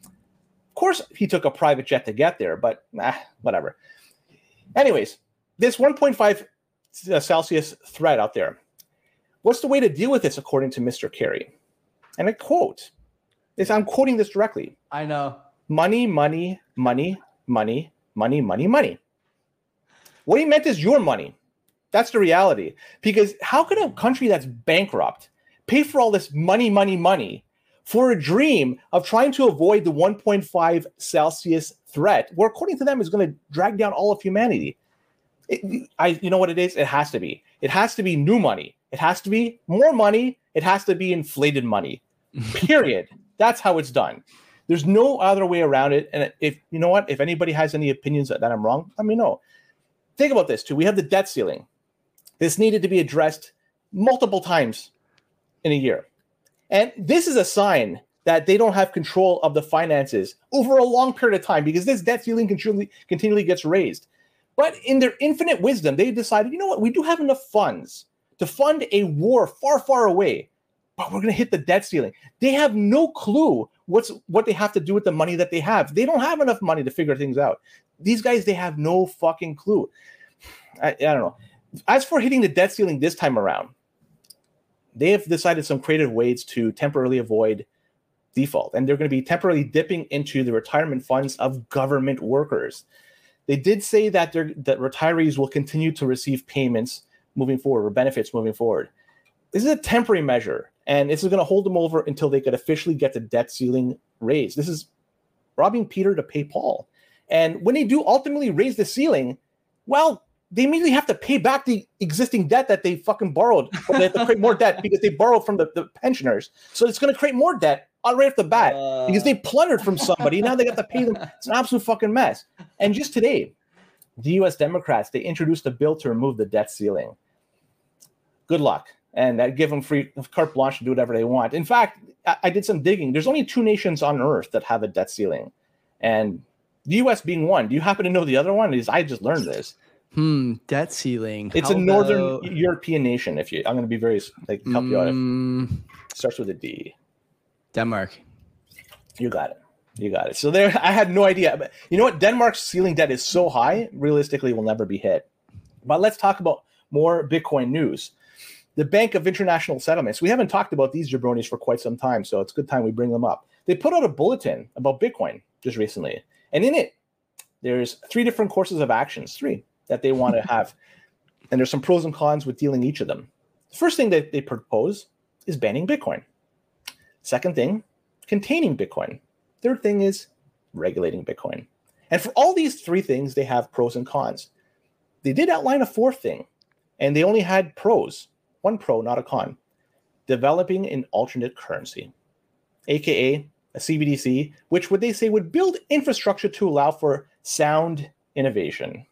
S2: Of course, he took a private jet to get there, but whatever. Anyways, this 1.5 Celsius threat out there, what's the way to deal with this, according to Mr. Kerry? And I quote, I'm quoting this directly.
S1: I know.
S2: Money, money, money, money, money, money, money. What he meant is your money. That's the reality. Because how could a country that's bankrupt pay for all this money, money, money for a dream of trying to avoid the 1.5 Celsius threat, where according to them is going to drag down all of humanity? You know what it is? It has to be. It has to be new money. It has to be more money. It has to be inflated money. Period. That's how it's done. There's no other way around it. And if you know what, if anybody has any opinions that I'm wrong, let me know. Think about this too. We have the debt ceiling. This needed to be addressed multiple times in a year. And this is a sign that they don't have control of the finances over a long period of time, because this debt ceiling continually gets raised. But in their infinite wisdom, they decided, you know what, we do have enough funds to fund a war far, far away, but we're going to hit the debt ceiling. They have no clue what they have to do with the money that they have. They don't have enough money to figure things out. These guys, they have no fucking clue. I don't know. As for hitting the debt ceiling this time around, they have decided some creative ways to temporarily avoid default, and they're going to be temporarily dipping into the retirement funds of government workers. They did say that retirees will continue to receive payments moving forward, or benefits moving forward. This is a temporary measure, and this is going to hold them over until they could officially get the debt ceiling raised. This is robbing Peter to pay Paul. And when they do ultimately raise the ceiling, well, they immediately have to pay back the existing debt that they fucking borrowed. Or they have to create more debt because they borrowed from the pensioners. So it's going to create more debt right off the bat because they plundered from somebody. Now they got to pay them. It's an absolute fucking mess. And just today, the U.S. Democrats, they introduced a bill to remove the debt ceiling. Good luck. And that give them free carte blanche to do whatever they want. In fact, I did some digging. There's only 2 nations on Earth that have a debt ceiling. And the U.S. being one. Do you happen to know the other one? I just learned this.
S1: Debt ceiling.
S2: It's a northern European nation. I'm going to be very help you out. It starts with a D.
S1: Denmark.
S2: You got it. So there, I had no idea. But you know what? Denmark's ceiling debt is so high, realistically, will never be hit. But let's talk about more Bitcoin news. The Bank of International Settlements. We haven't talked about these jabronis for quite some time, so it's a good time we bring them up. They put out a bulletin about Bitcoin just recently, and in it, there's 3 different courses of actions. 3. That they want to have. And there's some pros and cons with dealing each of them. The first thing that they propose is banning Bitcoin. Second thing, containing Bitcoin. Third thing is regulating Bitcoin. And for all these 3 things, they have pros and cons. They did outline a 4th thing, and they only had pros. 1 pro, not a con. Developing an alternate currency, aka a CBDC, which would they say would build infrastructure to allow for sound innovation.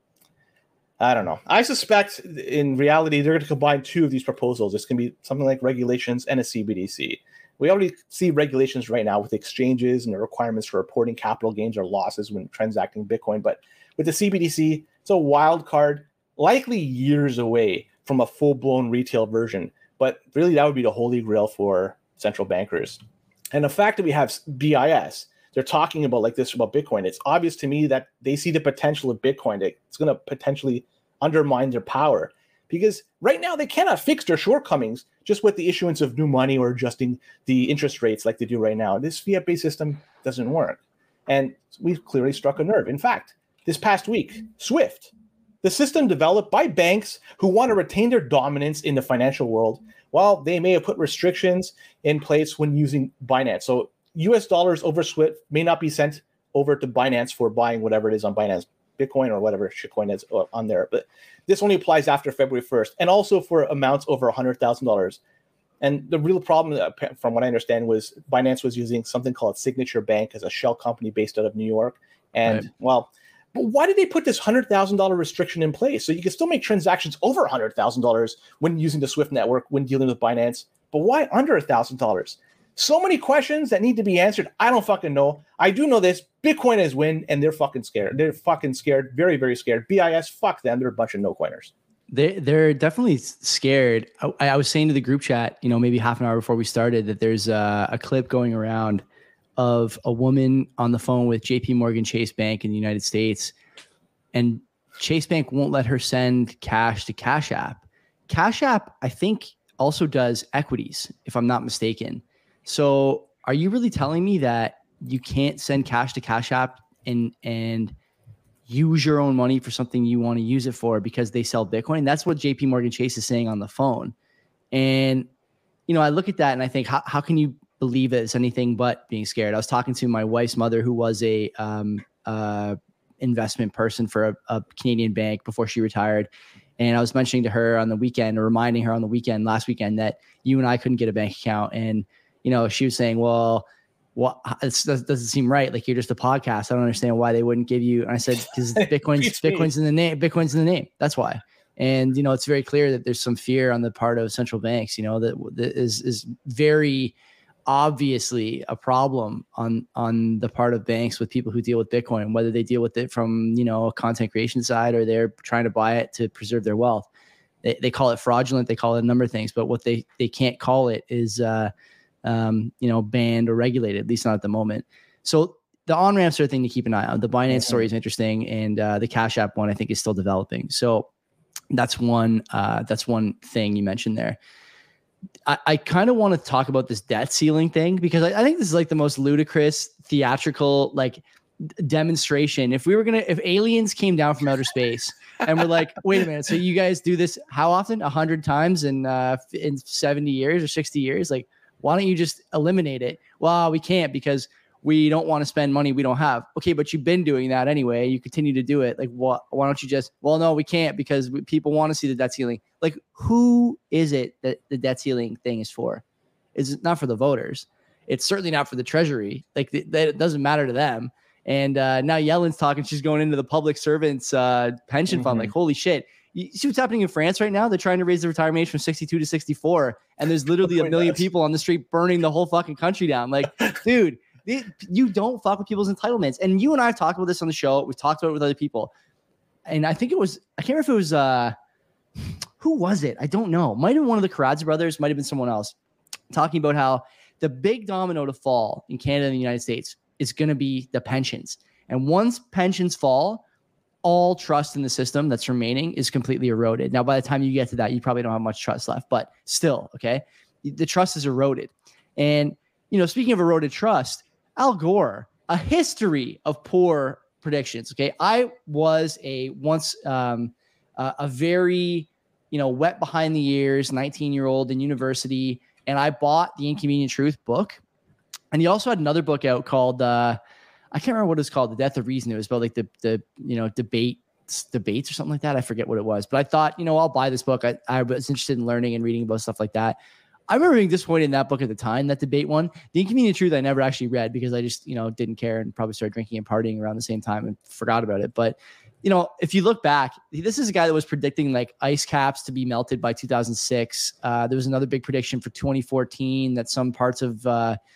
S2: I don't know. I suspect in reality, they're going to combine 2 of these proposals. It's going to be something like regulations and a CBDC. We already see regulations right now with exchanges and the requirements for reporting capital gains or losses when transacting Bitcoin. But with the CBDC, it's a wild card, likely years away from a full-blown retail version. But really, that would be the holy grail for central bankers. And the fact that we have BIS, they're talking about this about Bitcoin. It's obvious to me that they see the potential of Bitcoin. It's going to potentially undermine their power because right now they cannot fix their shortcomings just with the issuance of new money or adjusting the interest rates like they do right now. This fiat-based system doesn't work. And we've clearly struck a nerve. In fact, this past week, SWIFT, the system developed by banks who want to retain their dominance in the financial world, while they may have put restrictions in place when using Binance. So US dollars over SWIFT may not be sent over to Binance for buying whatever it is on Binance. Bitcoin or whatever shitcoin is on there. But this only applies after February 1st, and also for amounts over $100,000. And the real problem, from what I understand, was Binance was using something called Signature Bank as a shell company based out of New York. And but why did they put this $100,000 restriction in place? So you can still make transactions over $100,000 when using the SWIFT network, when dealing with Binance. But why under $1,000? So many questions that need to be answered. I don't fucking know. I do know this. Bitcoin is win, and they're fucking scared. They're fucking scared. Very, very scared. BIS, fuck them. They're a bunch of no-coiners.
S1: They're definitely scared. I was saying to the group chat, maybe half an hour before we started, that there's a clip going around of a woman on the phone with JP Morgan Chase Bank in the United States, and Chase Bank won't let her send cash to Cash App. Cash App, I think, also does equities, if I'm not mistaken. So are you really telling me that you can't send cash to Cash App and use your own money for something you want to use it for because they sell Bitcoin? That's what JP Morgan Chase is saying on the phone. And, I look at that and I think, how can you believe that it's anything but being scared? I was talking to my wife's mother, who was a investment person for a Canadian bank before she retired. And I was mentioning to her on the weekend, or reminding her on the weekend, last weekend, that you and I couldn't get a bank account. And, she was saying, well, it doesn't seem right. Like, you're just a podcast. I don't understand why they wouldn't give you. And I said, because Bitcoin's in the name. Bitcoin's in the name. That's why. And, it's very clear that there's some fear on the part of central banks, that is very obviously a problem on the part of banks with people who deal with Bitcoin, whether they deal with it from, a content creation side, or they're trying to buy it to preserve their wealth. They call it fraudulent. They call it a number of things, but what they can't call it is, banned or regulated, at least not at the moment. So the on-ramps are a thing to keep an eye on. The Binance story is interesting, and the Cash App one, I think, is still developing. So that's one thing you mentioned there. I kind of want to talk about this debt ceiling thing, because I think this is like the most ludicrous theatrical demonstration. If aliens came down from outer space and were like, wait a minute, so you guys do this how often? 100 times in 70 years or 60 years? Like, why don't you just eliminate it? Well, we can't because we don't want to spend money we don't have. Okay, but you've been doing that anyway. You continue to do it. Like, what? Why don't you just? Well, no, we can't because people want to see the debt ceiling. Like, who is it that the debt ceiling thing is for? It's not for the voters. It's certainly not for the Treasury. Like, it doesn't matter to them. And now Yellen's talking. She's going into the public servants pension fund. Like, holy shit. You see what's happening in France right now? They're trying to raise the retirement age from 62 to 64. And there's literally a million people on the street burning the whole fucking country down. Like, dude, you don't fuck with people's entitlements. And you and I have talked about this on the show. We've talked about it with other people. And I think I can't remember if it was, who was it? I don't know. Might have been one of the Karadza brothers. Might have been someone else talking about how the big domino to fall in Canada and the United States is going to be the pensions. And once pensions fall, all trust in the system that's remaining is completely eroded. Now, by the time you get to that, you probably don't have much trust left, but still, okay, the trust is eroded. And, speaking of eroded trust, Al Gore, a history of poor predictions. Okay. I was once a very, wet behind the ears, 19-year-old in university. And I bought the Inconvenient Truth book. And he also had another book out called, I can't remember what it's called, The Death of Reason. It was about like the debates or something like that. I forget what it was, but I thought, I'll buy this book. I was interested in learning and reading about stuff like that. I remember being disappointed in that book at the time, that debate one. The Inconvenient Truth I never actually read because I just, didn't care and probably started drinking and partying around the same time and forgot about it. But, if you look back, this is a guy that was predicting like ice caps to be melted by 2006. There was another big prediction for 2014 that some parts of,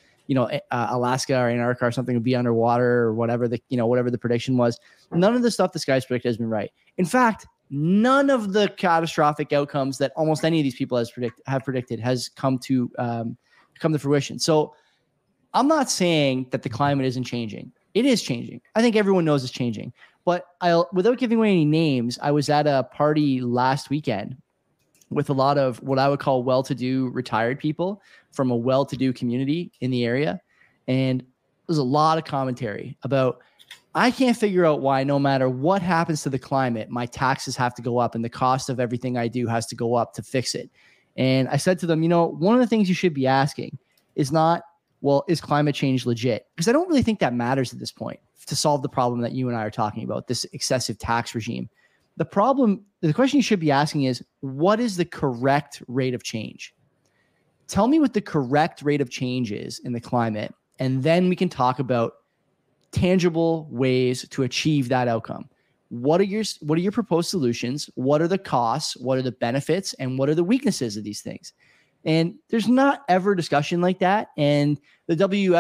S1: Alaska or Antarctica or something would be underwater or whatever whatever the prediction was. None of the stuff this guy's predicted has been right. In fact, none of the catastrophic outcomes that almost any of these people have predicted has come to fruition. So I'm not saying that the climate isn't changing. It is changing. I think everyone knows it's changing. But without giving away any names, I was at a party last weekend with a lot of what I would call well-to-do retired people from a well-to-do community in the area. And there's a lot of commentary about, I can't figure out why no matter what happens to the climate, my taxes have to go up and the cost of everything I do has to go up to fix it. And I said to them, one of the things you should be asking is not well, is climate change legit? Because I don't really think that matters at this point to solve the problem that you and I are talking about, this excessive tax regime. The question you should be asking is, what is the correct rate of change? Tell me what the correct rate of change is in the climate, and then we can talk about tangible ways to achieve that outcome. What are your proposed solutions? What are the costs? What are the benefits? And what are the weaknesses of these things? And there's not ever discussion like that. And the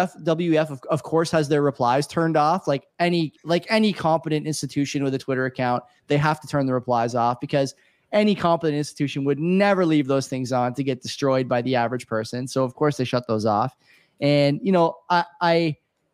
S1: WEF of course has their replies turned off. Like any competent institution with a Twitter account, they have to turn the replies off, because any competent institution would never leave those things on to get destroyed by the average person. So of course they shut those off. And I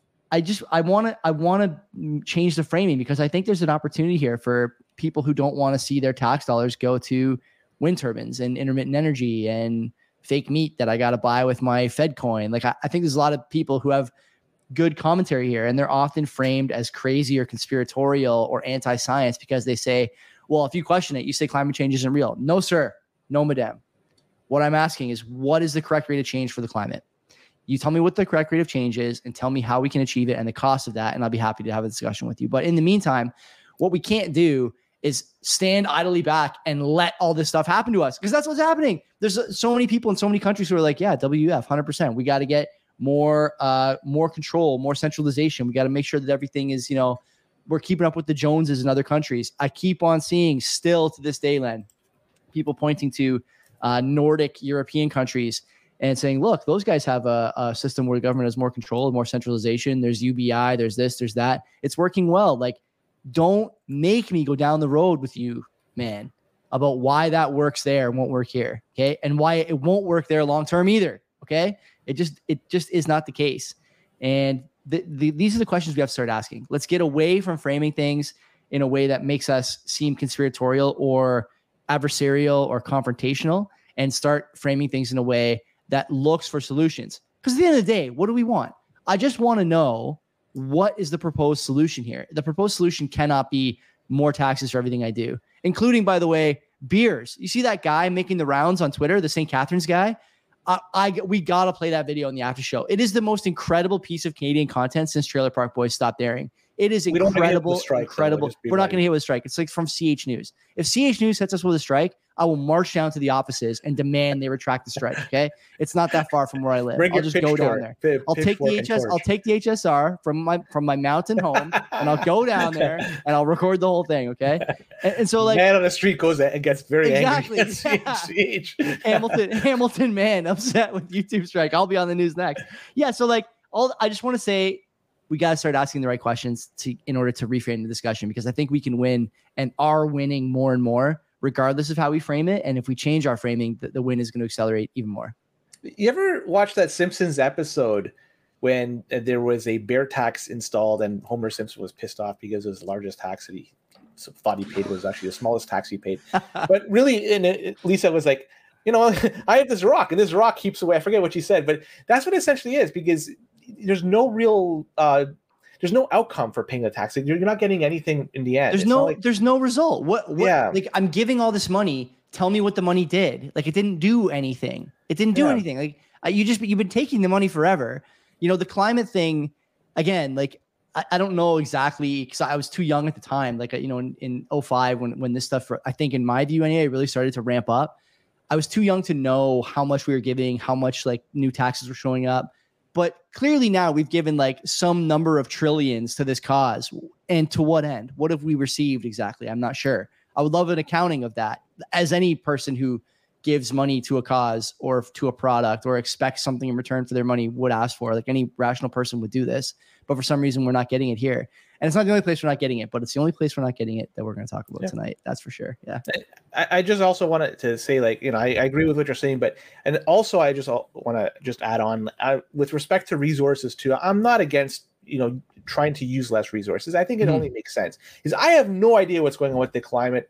S1: want to change the framing, because I think there's an opportunity here for people who don't want to see their tax dollars go to wind turbines and intermittent energy and fake meat that I got to buy with my Fed coin. Like, I think there's a lot of people who have good commentary here, and they're often framed as crazy or conspiratorial or anti-science because they say, well, if you question it, you say climate change isn't real. No, sir. No, madam. What I'm asking is, what is the correct rate of change for the climate? You tell me what the correct rate of change is and tell me how we can achieve it and the cost of that, and I'll be happy to have a discussion with you. But in the meantime, what we can't do is stand idly back and let all this stuff happen to us, because that's what's happening. There's so many people in so many countries who are like, yeah, WEF, 100%. We got to get more control, more centralization. We got to make sure that everything is, we're keeping up with the Joneses in other countries. I keep on seeing still to this day, Len, people pointing to Nordic European countries and saying, look, those guys have a system where the government has more control, more centralization. There's UBI, there's this, there's that. It's working well. Like, don't make me go down the road with you, man, about why that works there and won't work here, okay? And why it won't work there long-term either, okay? It just is not the case. And these are the questions we have to start asking. Let's get away from framing things in a way that makes us seem conspiratorial or adversarial or confrontational, and start framing things in a way that looks for solutions. Because at the end of the day, what do we want? I just want to know, what is the proposed solution here? The proposed solution cannot be more taxes for everything I do, including, by the way, beers. You see that guy making the rounds on Twitter, the St. Catharines guy? We got to play that video in the after show. It is the most incredible piece of Canadian content since Trailer Park Boys stopped airing. It is incredible. We're not going to hit with a strike. It's like from CH News. If CH News hits us with a strike, I will march down to the offices and demand they retract the strike. Okay, it's not that far from where I live. I'll just go down there. I'll take the HSR from my mountain home, and I'll go down there and I'll record the whole thing. Okay, and so like,
S2: man on the street goes and gets very angry.
S1: CH. Hamilton man upset with YouTube strike. I'll be on the news next. Yeah, so like, I just want to say, we got to start asking the right questions in order to reframe the discussion, because I think we can win and are winning more and more, regardless of how we frame it. And if we change our framing, the win is going to accelerate even more.
S2: You ever watch that Simpsons episode when there was a bear tax installed and Homer Simpson was pissed off because it was the largest tax that he thought he paid was actually the smallest tax he paid? But really, Lisa was like, I have this rock and this rock keeps away. I forget what she said, but that's what it essentially is, because there's no real there's no outcome for paying the tax. You're not getting anything in the end.
S1: There's no result. What yeah. Like, I'm giving all this money. Tell me what the money did. Like, it didn't do anything. It didn't do anything. Like, you've been taking the money forever. The climate thing, again, like, I don't know exactly, because I was too young at the time. Like, in 05 when this stuff, I think in my view anyway, really started to ramp up. I was too young to know how much we were giving, how much like new taxes were showing up. But clearly now we've given like some number of trillions to this cause. And to what end? What have we received exactly? I'm not sure. I would love an accounting of that, as any person who gives money to a cause or to a product or expects something in return for their money would ask for. Like, any rational person would do this. But for some reason, we're not getting it here. And it's not the only place we're not getting it, but it's the only place we're not getting it that we're going to talk about tonight. That's for sure. Yeah.
S2: I just also wanted to say, like, I agree with what you're saying, and also I just want to just add on with respect to resources too. I'm not against, trying to use less resources. I think it only makes sense, because I have no idea what's going on with the climate.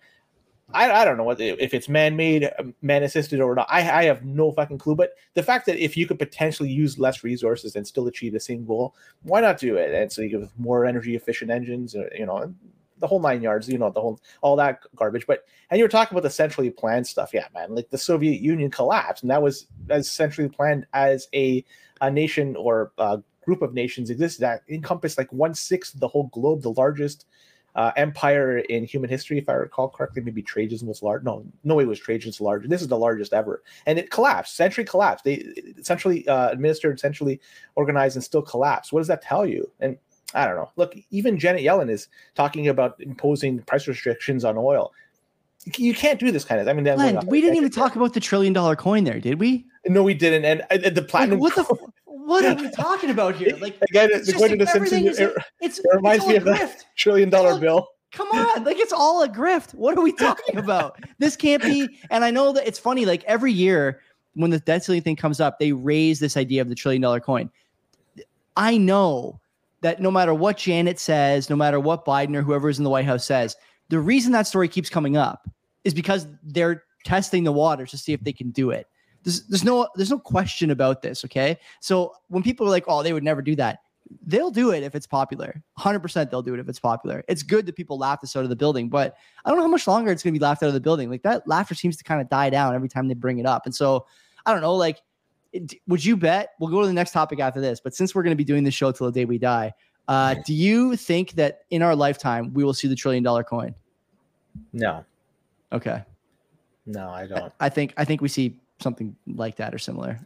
S2: I don't know if it's man-made, man-assisted or not. I have no fucking clue. But the fact that if you could potentially use less resources and still achieve the same goal, why not do it? And so you have more energy-efficient engines, the whole 9 yards, all that garbage. And you were talking about the centrally planned stuff. Yeah, man, like the Soviet Union collapsed, and that was as centrally planned as a a nation or a group of nations existed that encompassed like 1/6 of the whole globe, the largest empire in human history, if I recall correctly. Maybe Trajan was large. No way was Trajan's large. This is the largest ever, and it collapsed. Century collapsed. They centrally administered, centrally organized, and still collapsed. What does that tell you? And I don't know. Look, even Janet Yellen is talking about imposing price restrictions on oil. You can't do this kind of. I mean,
S1: Glenn, we didn't even talk about the $1 trillion coin there, did we?
S2: No, we didn't. And the platinum.
S1: Like, what are we talking about here? Like,
S2: again, the Simpsons. It reminds me of the $1 trillion bill.
S1: Come on, like, it's all a grift. What are we talking about? This can't be. And I know that it's funny. Like, every year when the debt ceiling thing comes up, they raise this idea of the $1 trillion coin. I know that no matter what Janet says, no matter what Biden or whoever is in the White House says, the reason that story keeps coming up is because they're testing the waters to see if they can do it. There's no question about this. Okay. So when people are like, oh, they would never do that, they'll do it if it's popular. 100% they'll do it if it's popular. It's good that people laugh this out of the building, but I don't know how much longer it's going to be laughed out of the building. Like, that laughter seems to kind of die down every time they bring it up. And so I don't know, like, would you bet? We'll go to the next topic after this, but since we're going to be doing this show till the day we die, do you think that in our lifetime we will see the $1 trillion coin?
S2: No.
S1: Okay.
S2: No, I don't.
S1: I think we see something like that or similar.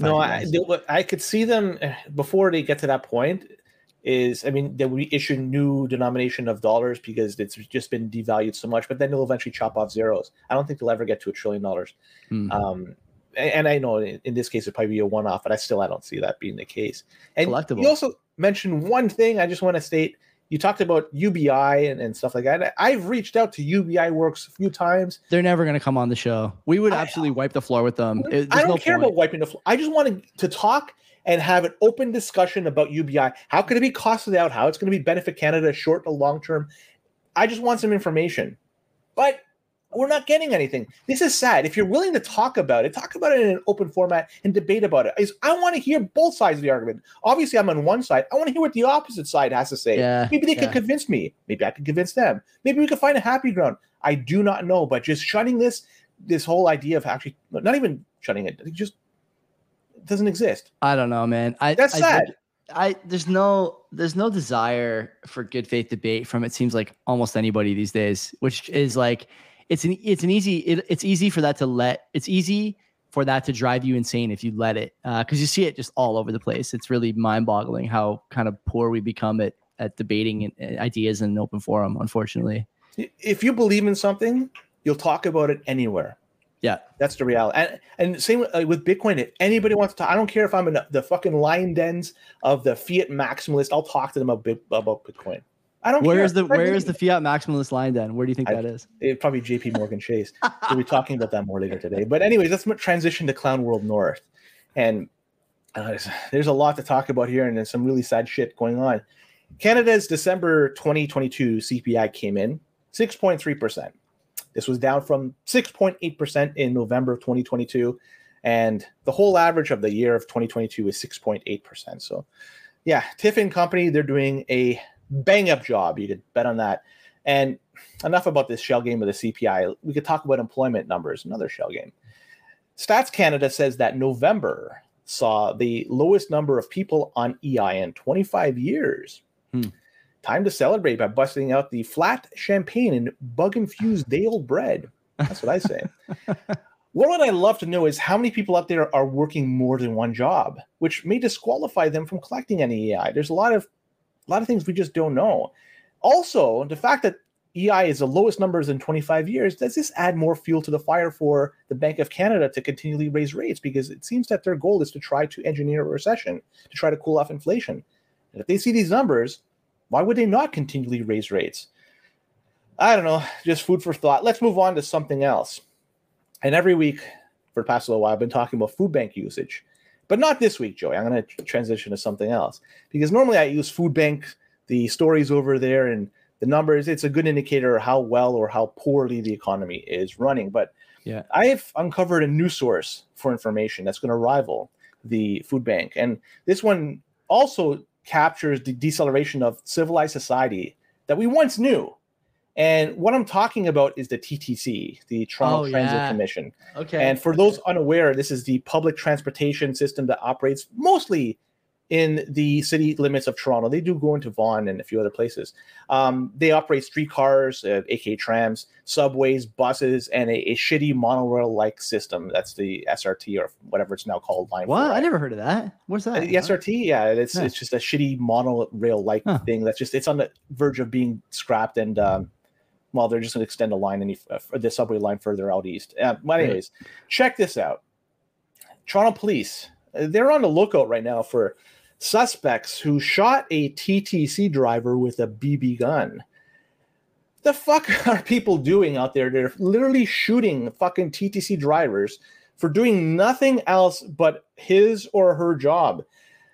S2: I could see them before they get to that point. They will issue new denomination of dollars because it's just been devalued so much. But then they'll eventually chop off zeros. I don't think they'll ever get to $1 trillion. And I know in this case it'd probably be a one-off, but I don't see that being the case. And you also mentioned one thing I just want to state. You talked about UBI and stuff like that. I've reached out to UBI Works a few times.
S1: They're never going to come on the show. We would absolutely wipe the floor with them.
S2: I don't care about wiping the floor. I just wanted to talk and have an open discussion about UBI. How could it be costed out? How it's going to be benefit Canada short to long term? I just want some information. But we're not getting anything. This is sad. If you're willing to talk about it in an open format and debate about it. I want to hear both sides of the argument. Obviously, I'm on one side. I want to hear what the opposite side has to say.
S1: Yeah,
S2: maybe they could convince me. Maybe I could convince them. Maybe we could find a happy ground. I do not know. But just shutting this whole idea of actually not even shutting it just doesn't exist.
S1: I don't know, man.
S2: That's sad.
S1: There's no desire for good faith debate from, it seems like, almost anybody these days, which is like, it's easy for that to drive you insane if you let it, because you see it just all over the place. It's really mind-boggling how kind of poor we become at debating ideas in an open forum, unfortunately.
S2: If you believe in something, you'll talk about it anywhere.
S1: Yeah,
S2: that's the reality. And same with Bitcoin. If anybody wants to talk, I don't care if I'm in the fucking lion dens of the fiat maximalist, I'll talk to them about Bitcoin. I don't care. Where is
S1: the fiat maximalist line then? Where do you think that is?
S2: Probably JP Morgan Chase. We'll be talking about that more later today. But anyways, let's transition to Clown World North. And there's a lot to talk about here, and there's some really sad shit going on. Canada's December 2022 CPI came in 6.3%. This was down from 6.8% in November of 2022. And the whole average of the year of 2022 is 6.8%. So yeah, Tiffin Company, they're doing a bang-up job. You could bet on that. And enough about this shell game of the CPI. We could talk about employment numbers, another shell game. Stats Canada says that November saw the lowest number of people on EI in 25 years. Time to celebrate by busting out the flat champagne and bug-infused day-old bread. That's what I say. What would I love to know is how many people out there are working more than one job, which may disqualify them from collecting any EI. There's a lot of things we just don't know. Also, the fact that EI is the lowest numbers in 25 years, does this add more fuel to the fire for the Bank of Canada to continually raise rates? Because it seems that their goal is to try to engineer a recession, to try to cool off inflation. And if they see these numbers, why would they not continually raise rates? I don't know, just food for thought. Let's move on to something else. And every week for the past little while, I've been talking about food bank usage. But not this week, Joey. I'm going to transition to something else. Because normally I use food bank, the stories over there and the numbers. It's a good indicator of how well or how poorly the economy is running. But yeah, I've uncovered a new source for information that's going to rival the food bank. And this one also captures the deceleration of civilized society that we once knew. And what I'm talking about is the TTC, the Toronto Transit Commission.
S1: Okay.
S2: And for those unaware, this is the public transportation system that operates mostly in the city limits of Toronto. They do go into Vaughan and a few other places. They operate streetcars, aka trams, subways, buses, and a shitty monorail-like system. That's the SRT or whatever it's now called.
S1: Line what? 4, I never heard of that. What's that?
S2: The SRT, yeah, it's just a shitty monorail-like thing that's just, it's on the verge of being scrapped, and well, they're just going to extend the line, the subway line further out east. But anyways, check this out. Toronto police, they're on the lookout right now for suspects who shot a TTC driver with a BB gun. The fuck are people doing out there? They're literally shooting fucking TTC drivers for doing nothing else but his or her job.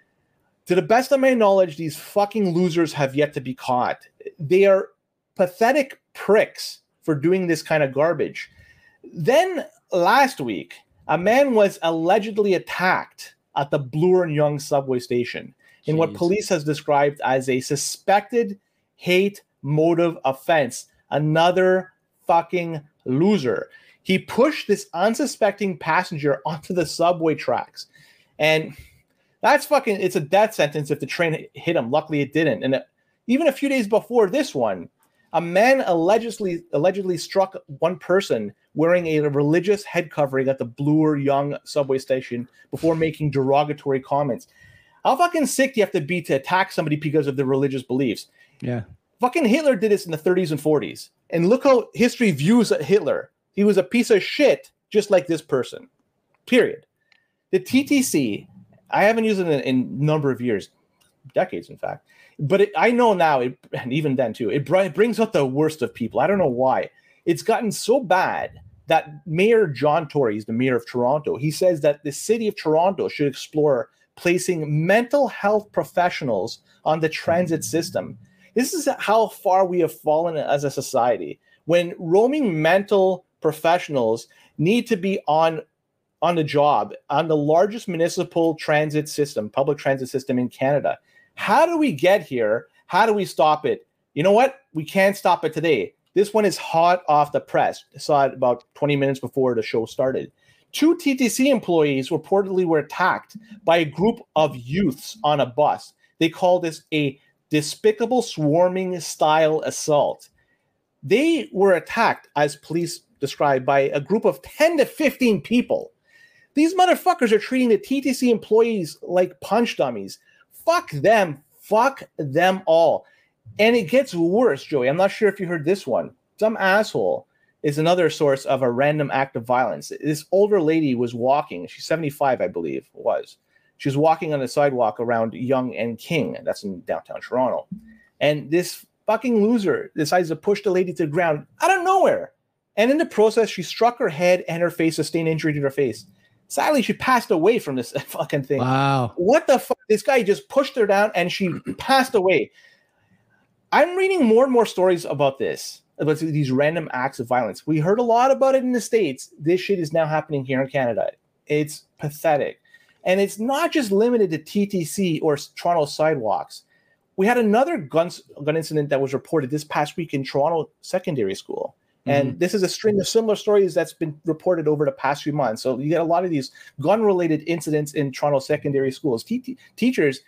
S2: To the best of my knowledge, these fucking losers have yet to be caught. They are pathetic pricks for doing this kind of garbage. Then last week, a man was allegedly attacked at the Bloor and Yonge subway station in what police has described as a suspected hate motive offense. Another fucking loser. He pushed this unsuspecting passenger onto the subway tracks. And that's fucking, it's a death sentence if the train hit him. Luckily it didn't. And even a few days before this one, a man allegedly struck one person wearing a religious head covering at the Bloor Yonge subway station before making derogatory comments. How fucking sick do you have to be to attack somebody because of their religious beliefs?
S1: Yeah.
S2: Fucking Hitler did this in the 30s and 40s. And look how history views Hitler. He was a piece of shit, just like this person. Period. The TTC, I haven't used it in a number of years, decades, in fact. But I know now, and even then too, it brings out the worst of people. I don't know why. It's gotten so bad that Mayor John Tory, the mayor of Toronto, he says that the city of Toronto should explore placing mental health professionals on the transit system. This is how far we have fallen as a society. When roaming mental professionals need to be on the job on the largest municipal transit system, public transit system in Canada. How do we get here? How do we stop it? You know what? We can't stop it today. This one is hot off the press. I saw it about 20 minutes before the show started. 2 TTC employees reportedly were attacked by a group of youths on a bus. They call this a despicable swarming style assault. They were attacked, as police described, by a group of 10 to 15 people. These motherfuckers are treating the TTC employees like punch dummies. Fuck them. Fuck them all. And it gets worse, Joey. I'm not sure if you heard this one. Some asshole is another source of a random act of violence. This older lady was walking. She's 75, I believe, was. She was walking on the sidewalk around Yonge and King. That's in downtown Toronto. And this fucking loser decides to push the lady to the ground out of nowhere. And in the process, she struck her head and her face, sustained injury to her face. Sadly, she passed away from this fucking thing.
S1: Wow.
S2: What the fuck? This guy just pushed her down and she passed away. I'm reading more and more stories about this, about these random acts of violence. We heard a lot about it in the States. This shit is now happening here in Canada. It's pathetic. And it's not just limited to TTC or Toronto sidewalks. We had another gun incident that was reported this past week in Toronto Secondary School. And this is a string of similar stories that's been reported over the past few months. So you get a lot of these gun-related incidents in Toronto secondary schools. Teachers,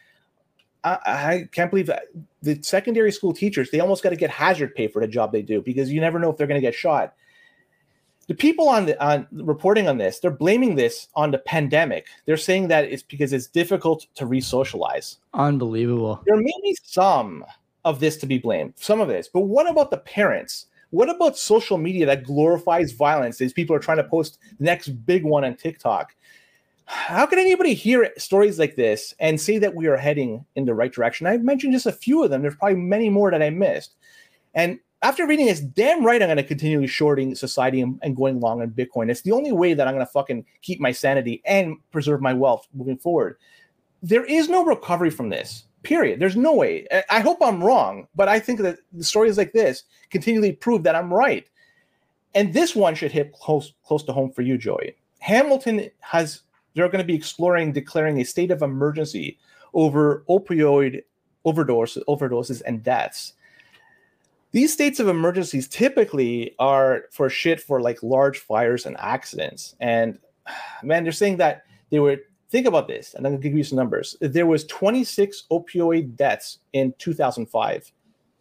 S2: I can't believe that the secondary school teachers, they almost got to get hazard pay for the job they do because you never know if they're going to get shot. The people on reporting on this, they're blaming this on the pandemic. They're saying that it's because it's difficult to re-socialize.
S1: Unbelievable.
S2: There may be some of this to be blamed, some of this. But what about the parents? What about social media that glorifies violence? These people are trying to post the next big one on TikTok. How can anybody hear stories like this and say that we are heading in the right direction? I've mentioned just a few of them. There's probably many more that I missed. And after reading this, damn right I'm going to continue shorting society and going long on Bitcoin. It's the only way that I'm going to fucking keep my sanity and preserve my wealth moving forward. There is no recovery from this. Period. There's no way. I hope I'm wrong, but I think that the stories like this continually prove that I'm right. And this one should hit close to home for you, Joey. Hamilton they're going to be declaring a state of emergency over opioid overdoses and deaths. These states of emergencies typically are for shit for like large fires and accidents. And man, they're saying that think about this, and I'm going to give you some numbers. There was 26 opioid deaths in 2005.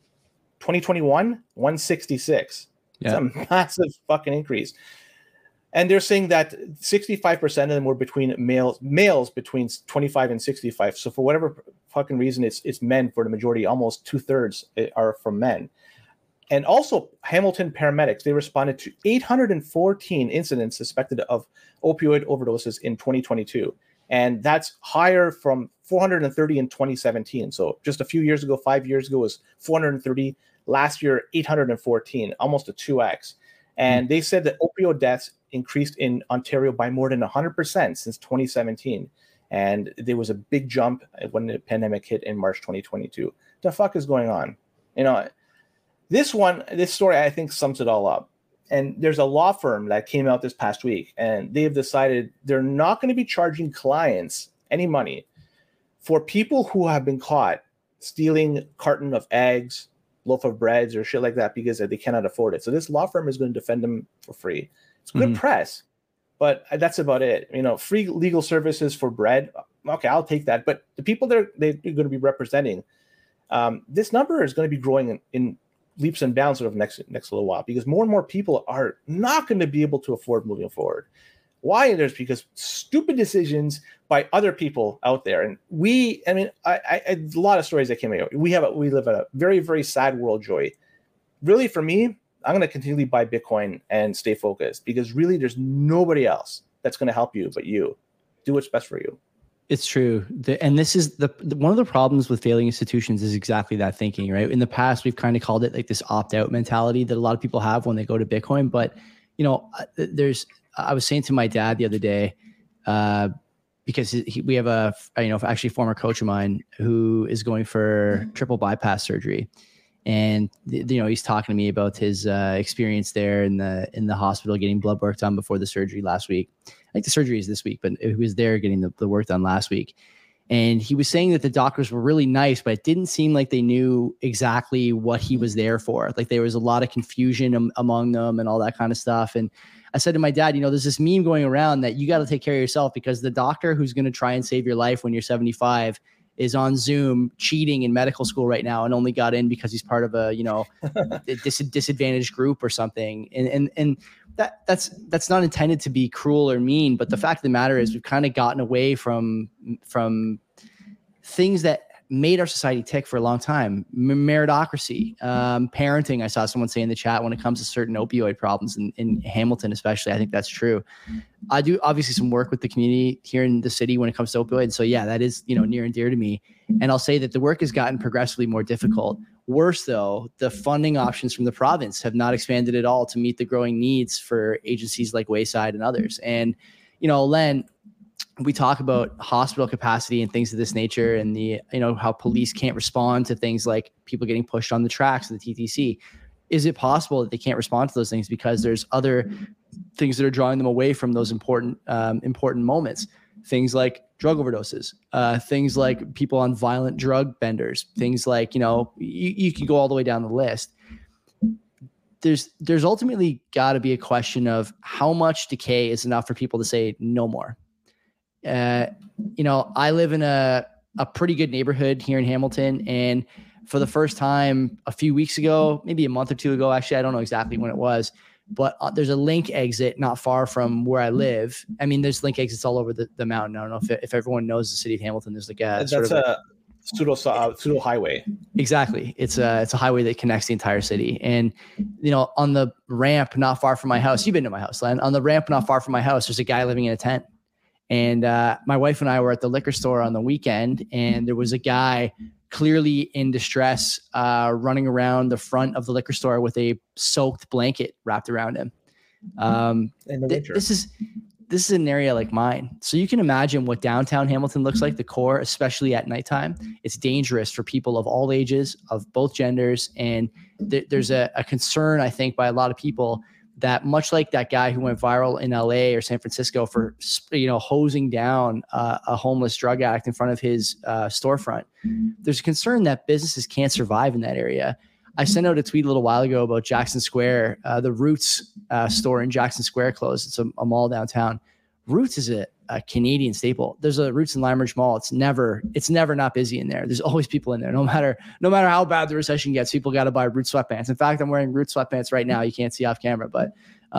S2: 2021, 166. Yeah. It's a massive fucking increase. And they're saying that 65% of them were between males between 25 and 65. So for whatever fucking reason, it's men for the majority. Almost 2/3 are from men. And also Hamilton paramedics, they responded to 814 incidents suspected of opioid overdoses in 2022. And that's higher from 430 in 2017. So just a few years ago, 5 years ago, was 430. Last year, 814, almost a 2x. And they said that opioid deaths increased in Ontario by more than 100% since 2017. And there was a big jump when the pandemic hit in March 2022. The fuck is going on? You know, this story, I think, sums it all up. And there's a law firm that came out this past week, and they've decided they're not going to be charging clients any money for people who have been caught stealing a carton of eggs, loaf of breads, or shit like that because they cannot afford it. So this law firm is going to defend them for free. It's good press, but that's about it. You know, free legal services for bread. Okay, I'll take that. But the people they're going to be representing, this number is going to be growing in leaps and bounds sort of next little while, because more and more people are not going to be able to afford moving forward. Why? There's because stupid decisions by other people out there. And a lot of stories that came out. We live in a very, very sad world, Joy. Really, for me, I'm going to continually buy Bitcoin and stay focused, because really there's nobody else that's going to help you but you. Do what's best for you.
S1: It's true. And this is one of the problems with failing institutions is exactly that thinking, right? In the past, we've kind of called it like this opt-out mentality that a lot of people have when they go to Bitcoin. But, you know, I was saying to my dad the other day, because we have actually former coach of mine who is going for triple bypass surgery. And, you know, he's talking to me about his experience there in the hospital getting blood work done before the surgery last week. I think the surgery is this week, but he was there getting the work done last week. And he was saying that the doctors were really nice, but it didn't seem like they knew exactly what he was there for. Like there was a lot of confusion among them and all that kind of stuff. And I said to my dad, you know, there's this meme going around that you got to take care of yourself, because the doctor who's going to try and save your life when you're 75 is on Zoom cheating in medical school right now and only got in because he's part of a, you know, disadvantaged group or something. And that's not intended to be cruel or mean, but the fact of the matter is we've kind of gotten away from things that made our society tick for a long time. Meritocracy, parenting. I saw someone say in the chat, when it comes to certain opioid problems in Hamilton, especially, I think that's true. I do obviously some work with the community here in the city when it comes to opioids. So yeah, that is, you know, near and dear to me. And I'll say that the work has gotten progressively more difficult. Worse though, the funding options from the province have not expanded at all to meet the growing needs for agencies like Wayside and others. And, you know, Len, we talk about hospital capacity and things of this nature, and how police can't respond to things like people getting pushed on the tracks of the TTC. Is it possible that they can't respond to those things because there's other things that are drawing them away from those important moments? Things like drug overdoses, things like people on violent drug benders, things like, you know, you can go all the way down the list. There's ultimately got to be a question of how much decay is enough for people to say no more. You know, I live in a pretty good neighborhood here in Hamilton, and for the first time a few weeks ago, maybe a month or two ago, actually, I don't know exactly when it was, but there's a link exit not far from where I live. I mean, there's link exits all over the mountain. I don't know if everyone knows the city of Hamilton. There's like a
S2: pseudo highway.
S1: Exactly. It's a highway that connects the entire city. And, you know, on the ramp not far from my house, you've been to my house, Len. On the ramp not far from my house, there's a guy living in a tent. And my wife and I were at the liquor store on the weekend, and there was a guy clearly in distress running around the front of the liquor store with a soaked blanket wrapped around him. This is an area like mine. So you can imagine what downtown Hamilton looks like, the core, especially at nighttime. It's dangerous for people of all ages, of both genders. And there's a concern, I think, by a lot of people that, much like that guy who went viral in LA or San Francisco for, you know, hosing down a homeless drug addict in front of his storefront, there's a concern that businesses can't survive in that area. I sent out a tweet a little while ago about Jackson Square. The Roots store in Jackson Square closed. It's a mall downtown. Roots is a Canadian staple. There's a Roots in Lime Ridge Mall. It's never not busy in there. There's always people in there. No matter how bad the recession gets, people got to buy Roots sweatpants. In fact, I'm wearing Roots sweatpants right now. You can't see off camera, but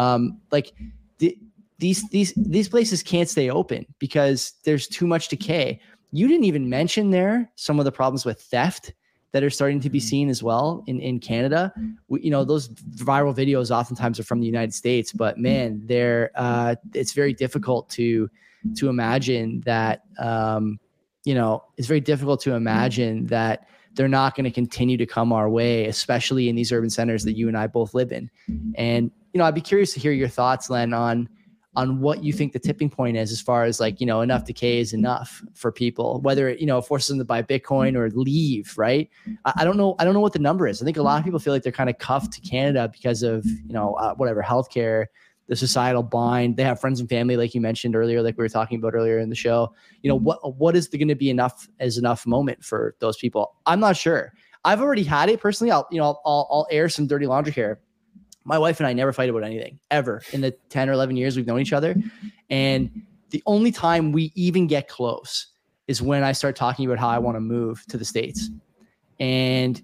S1: these places can't stay open because there's too much decay. You didn't even mention there some of the problems with theft that are starting to be seen as well in Canada. Those viral videos oftentimes are from the United States, but man, it's very difficult to imagine that, it's very difficult to imagine that they're not going to continue to come our way, especially in these urban centers that you and I both live in. And, I'd be curious to hear your thoughts, Len, on what you think the tipping point is as far as enough decay is enough for people, whether it, forces them to buy Bitcoin or leave, right? I don't know what the number is. I think a lot of people feel like they're kind of cuffed to Canada because of, whatever, healthcare, the societal bind. They have friends and family, like you mentioned earlier, like we were talking about earlier in the show. What is going to be enough moment for those people? I'm not sure. I've already had it personally. I'll air some dirty laundry here. My wife and I never fight about anything ever in the 10 or 11 years we've known each other. And the only time we even get close is when I start talking about how I want to move to the States. And,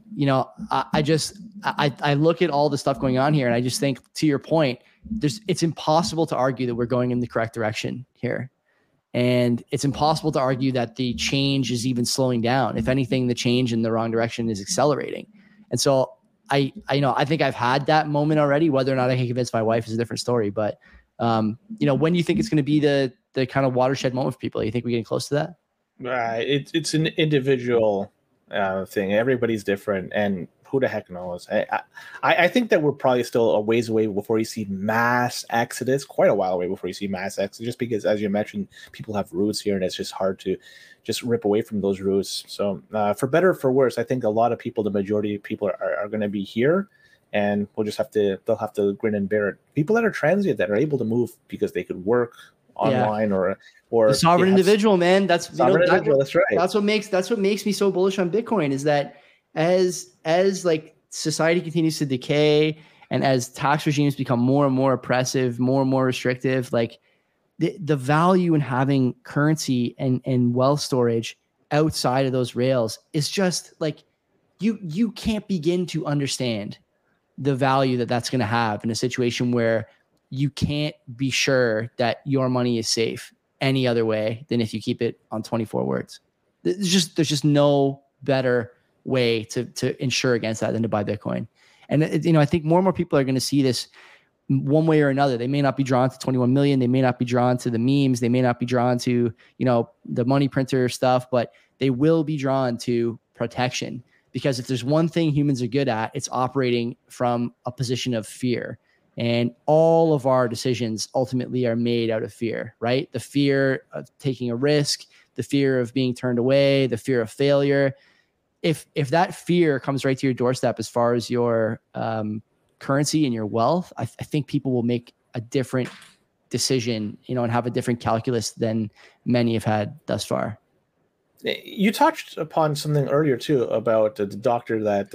S1: I look at all the stuff going on here and I just think, to your point, it's impossible to argue that we're going in the correct direction here. And it's impossible to argue that the change is even slowing down. If anything, the change in the wrong direction is accelerating. And so I think I've had that moment already. Whether or not I can convince my wife is a different story. But, when do you think it's going to be the kind of watershed moment for people? You think we're getting close to that?
S2: It's an individual thing. Everybody's different, and who the heck knows? I think that we're probably still a ways away before you see mass exodus. Quite a while away before you see mass exodus, just because, as you mentioned, people have roots here, and it's just hard to just rip away from those roots. So for better or for worse, I think a lot of people, the majority of people are going to be here, and they'll have to grin and bear it. People that are transient, that are able to move because they could work online or
S1: the sovereign individual, man. That's
S2: individual. That's right.
S1: That's what makes me so bullish on Bitcoin is that as like society continues to decay and as tax regimes become more and more oppressive, more and more restrictive, like the value in having currency and wealth storage outside of those rails is just like you can't begin to understand the value that's going to have in a situation where you can't be sure that your money is safe any other way than if you keep it on 24 words. There's just no better way to insure against that than to buy Bitcoin. And I think more and more people are going to see this one way or another. They may not be drawn to 21 million. They may not be drawn to the memes. They may not be drawn to, the money printer stuff, but they will be drawn to protection, because if there's one thing humans are good at, it's operating from a position of fear. And all of our decisions ultimately are made out of fear, right? The fear of taking a risk, the fear of being turned away, the fear of failure. If that fear comes right to your doorstep as far as your currency and your wealth, I think people will make a different decision, and have a different calculus than many have had thus far.
S2: You touched upon something earlier too about the doctor that,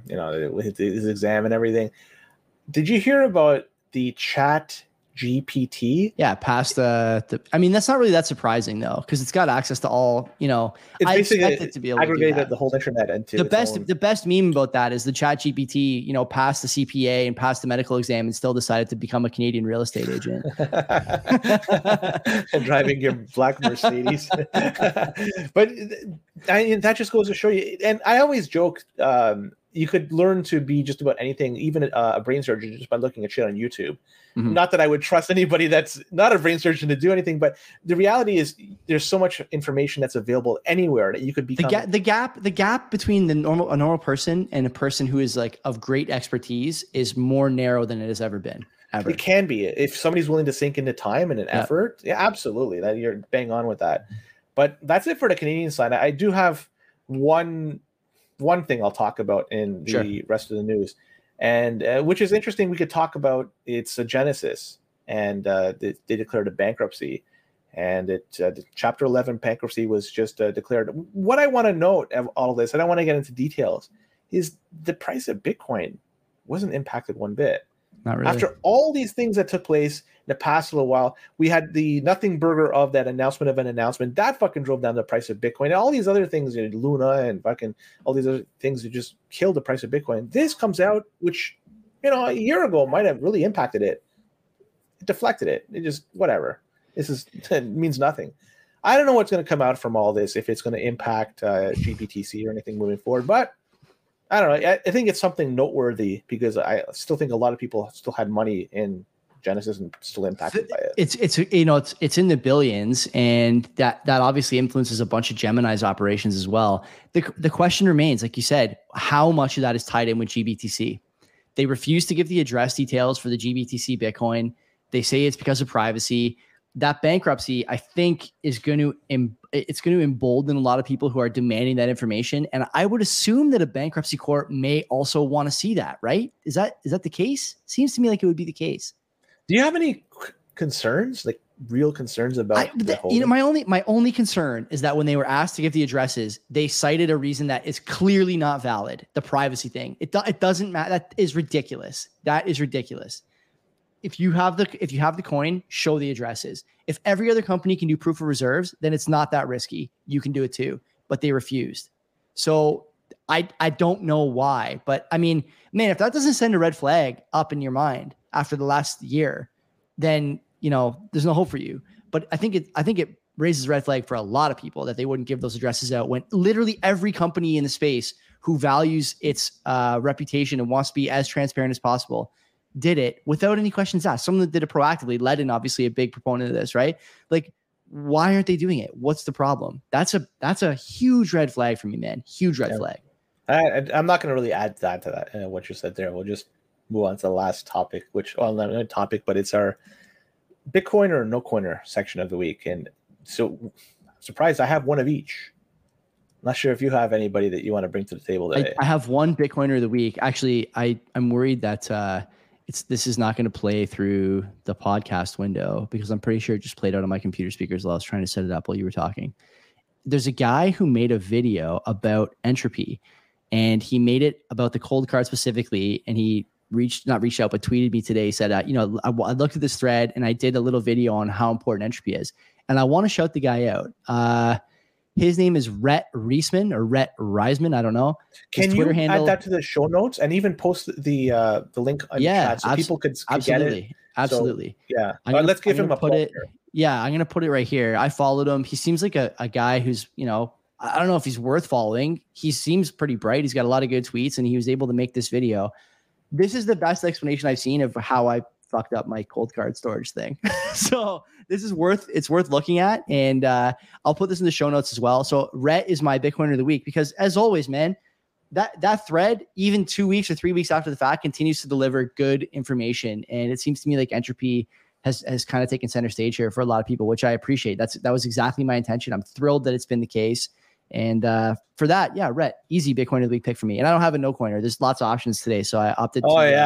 S2: his exam and everything. Did you hear about the Chat GPT?
S1: Yeah, past I mean, that's not really that surprising though, because it's got access to all,
S2: it's
S1: I expect it to be able to
S2: aggregate the whole internet into
S1: the best meme about that is the Chat GPT, passed the CPA and passed the medical exam and still decided to become a Canadian real estate agent.
S2: And driving your black Mercedes. But that just goes to show you, and I always joke, you could learn to be just about anything, even a brain surgeon, just by looking at shit on YouTube. Mm-hmm. Not that I would trust anybody that's not a brain surgeon to do anything, but the reality is there's so much information that's available anywhere that you could become. The gap between a normal person and a person who is like of great expertise is more narrow than it has ever been. Ever. It can be if somebody's willing to sink into time and an effort. Yeah, absolutely. That you're bang on with that. But that's it for the Canadian side. I do have one thing I'll talk about in the rest of the news, and which is interesting. We could talk about it's a Genesis, and they declared a bankruptcy, and the Chapter 11 bankruptcy was just declared. What I want to note of all of this, I don't want to get into details, is the price of Bitcoin wasn't impacted one bit.
S1: Not really.
S2: After all these things that took place in the past little while, we had the nothing burger of that announcement of an announcement that fucking drove down the price of Bitcoin. And all these other things, Luna and fucking all these other things that just killed the price of Bitcoin. This comes out, which, a year ago might have really impacted it. It deflected it. It just, whatever. It means nothing. I don't know what's going to come out from all this, if it's going to impact GBTC or anything moving forward, but I don't know. I think it's something noteworthy because I still think a lot of people still had money in Genesis and still impacted by it.
S1: It's in the billions, and that obviously influences a bunch of Gemini's operations as well. The question remains, like you said, how much of that is tied in with GBTC? They refuse to give the address details for the GBTC Bitcoin. They say it's because of privacy. That bankruptcy, I think, is going to embolden a lot of people who are demanding that information. And I would assume that a bankruptcy court may also want to see that, right? Is that the case? Seems to me like it would be the case.
S2: Do you have any concerns, like real concerns about
S1: my only concern is that when they were asked to give the addresses, they cited a reason that is clearly not valid. The privacy thing. It doesn't matter. That is ridiculous. That is ridiculous. If you have the coin, show the addresses. If every other company can do proof of reserves, then it's not that risky. You can do it too, but they refused. So I don't know why, but I mean, man, if that doesn't send a red flag up in your mind after the last year, then there's no hope for you. But I think it raises a red flag for a lot of people that they wouldn't give those addresses out when literally every company in the space who values its reputation and wants to be as transparent as possible did it without any questions asked. Someone that did it proactively, Ledin, obviously a big proponent of this, right? Like, why aren't they doing it? What's the problem? That's a huge red flag for me, man. Huge red flag.
S2: I'm not going to really add that to that, what you said there. We'll just move on to the last topic, not a topic, but it's our Bitcoin or no coiner section of the week. And so, surprised I have one of each. I'm not sure if you have anybody that you want to bring to the table today.
S1: I have one Bitcoiner of the week. Actually, I'm worried that this is not going to play through the podcast window because I'm pretty sure it just played out on my computer speakers while I was trying to set it up while you were talking. There's a guy who made a video about Entropy, and he made it about the cold card specifically. And he not reached out, but tweeted me today. He said, I looked at this thread and I did a little video on how important Entropy is. And I want to shout the guy out. His name is Rhett Reisman or Rhett Reisman. I don't know.
S2: Can you add that to the show notes and even post the link on the chat so people could get it?
S1: Absolutely.
S2: So, yeah. Let's give him a
S1: put it. Yeah, I'm going to put it right here. I followed him. He seems like a guy who's, I don't know if he's worth following. He seems pretty bright. He's got a lot of good tweets, and he was able to make this video. This is the best explanation I've seen of how I fucked up my cold card storage thing. So this is worth looking at. And I'll put this in the show notes as well. So Rhett is my Bitcoiner of the week because, as always, man, that thread, even 2 weeks or 3 weeks after the fact, continues to deliver good information. And it seems to me like Entropy has kind of taken center stage here for a lot of people, which I appreciate. That was exactly my intention. I'm thrilled that it's been the case. And for that, yeah, Rhett, easy Bitcoiner of the week pick for me. And I don't have a no coiner. There's lots of options today, so I opted.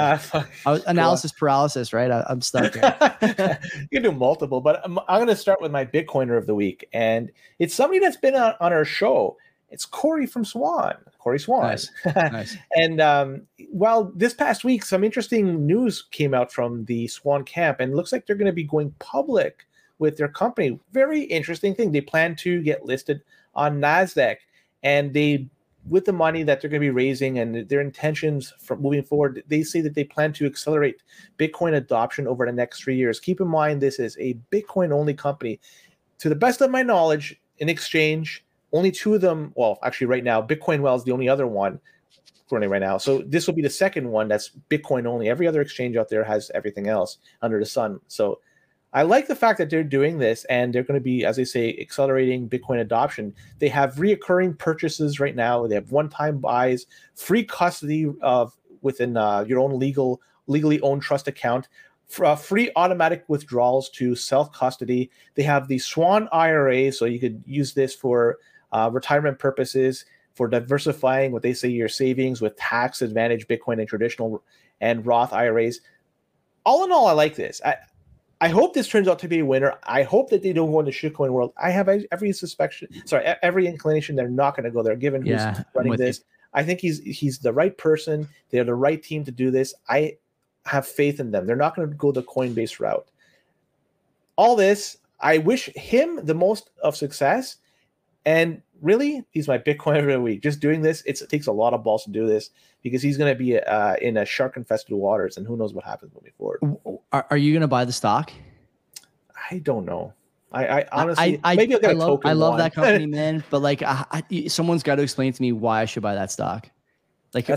S1: Analysis paralysis, right? I'm stuck here.
S2: You can do multiple, but I'm going to start with my Bitcoiner of the week, and it's somebody that's been on our show. It's Corey from Swan. Corey Swan.
S1: Nice.
S2: And well, this past week, some interesting news came out from the Swan camp, and it looks like they're going to be going public with their company. Very interesting thing. They plan to get listed on NASDAQ, and with the money that they're going to be raising and their intentions from moving forward, they say that they plan to accelerate Bitcoin adoption over the next 3 years. Keep in mind, this is a Bitcoin only company. To the best of my knowledge, in exchange, only two of them, well, actually right now, Bitcoin Well is the only other one currently right now. So this will be the second one that's Bitcoin only. Every other exchange out there has everything else under the sun. So I like the fact that they're doing this, and they're going to be, as they say, accelerating Bitcoin adoption. They have reoccurring purchases right now. They have one-time buys, free custody within your own legally owned trust account, free automatic withdrawals to self-custody. They have the Swan IRA, so you could use this for retirement purposes, for diversifying what they say your savings with tax advantage Bitcoin and traditional and Roth IRAs. All in all, I like this. I hope this turns out to be a winner. I hope that they don't go into shitcoin world. I have every inclination they're not going to go there, given who's running this. I think he's the right person. They're the right team to do this. I have faith in them. They're not going to go the Coinbase route. All this, I wish him the most of success. And really, he's my Bitcoin of the week. Just doing this, it takes a lot of balls to do this because he's going to be in a shark-infested waters, and who knows what happens moving forward.
S1: Are you going to buy the stock?
S2: I don't know. I honestly, maybe I'll get a token.
S1: I love that company, man. But like, someone's got to explain to me why I should buy that stock. Like,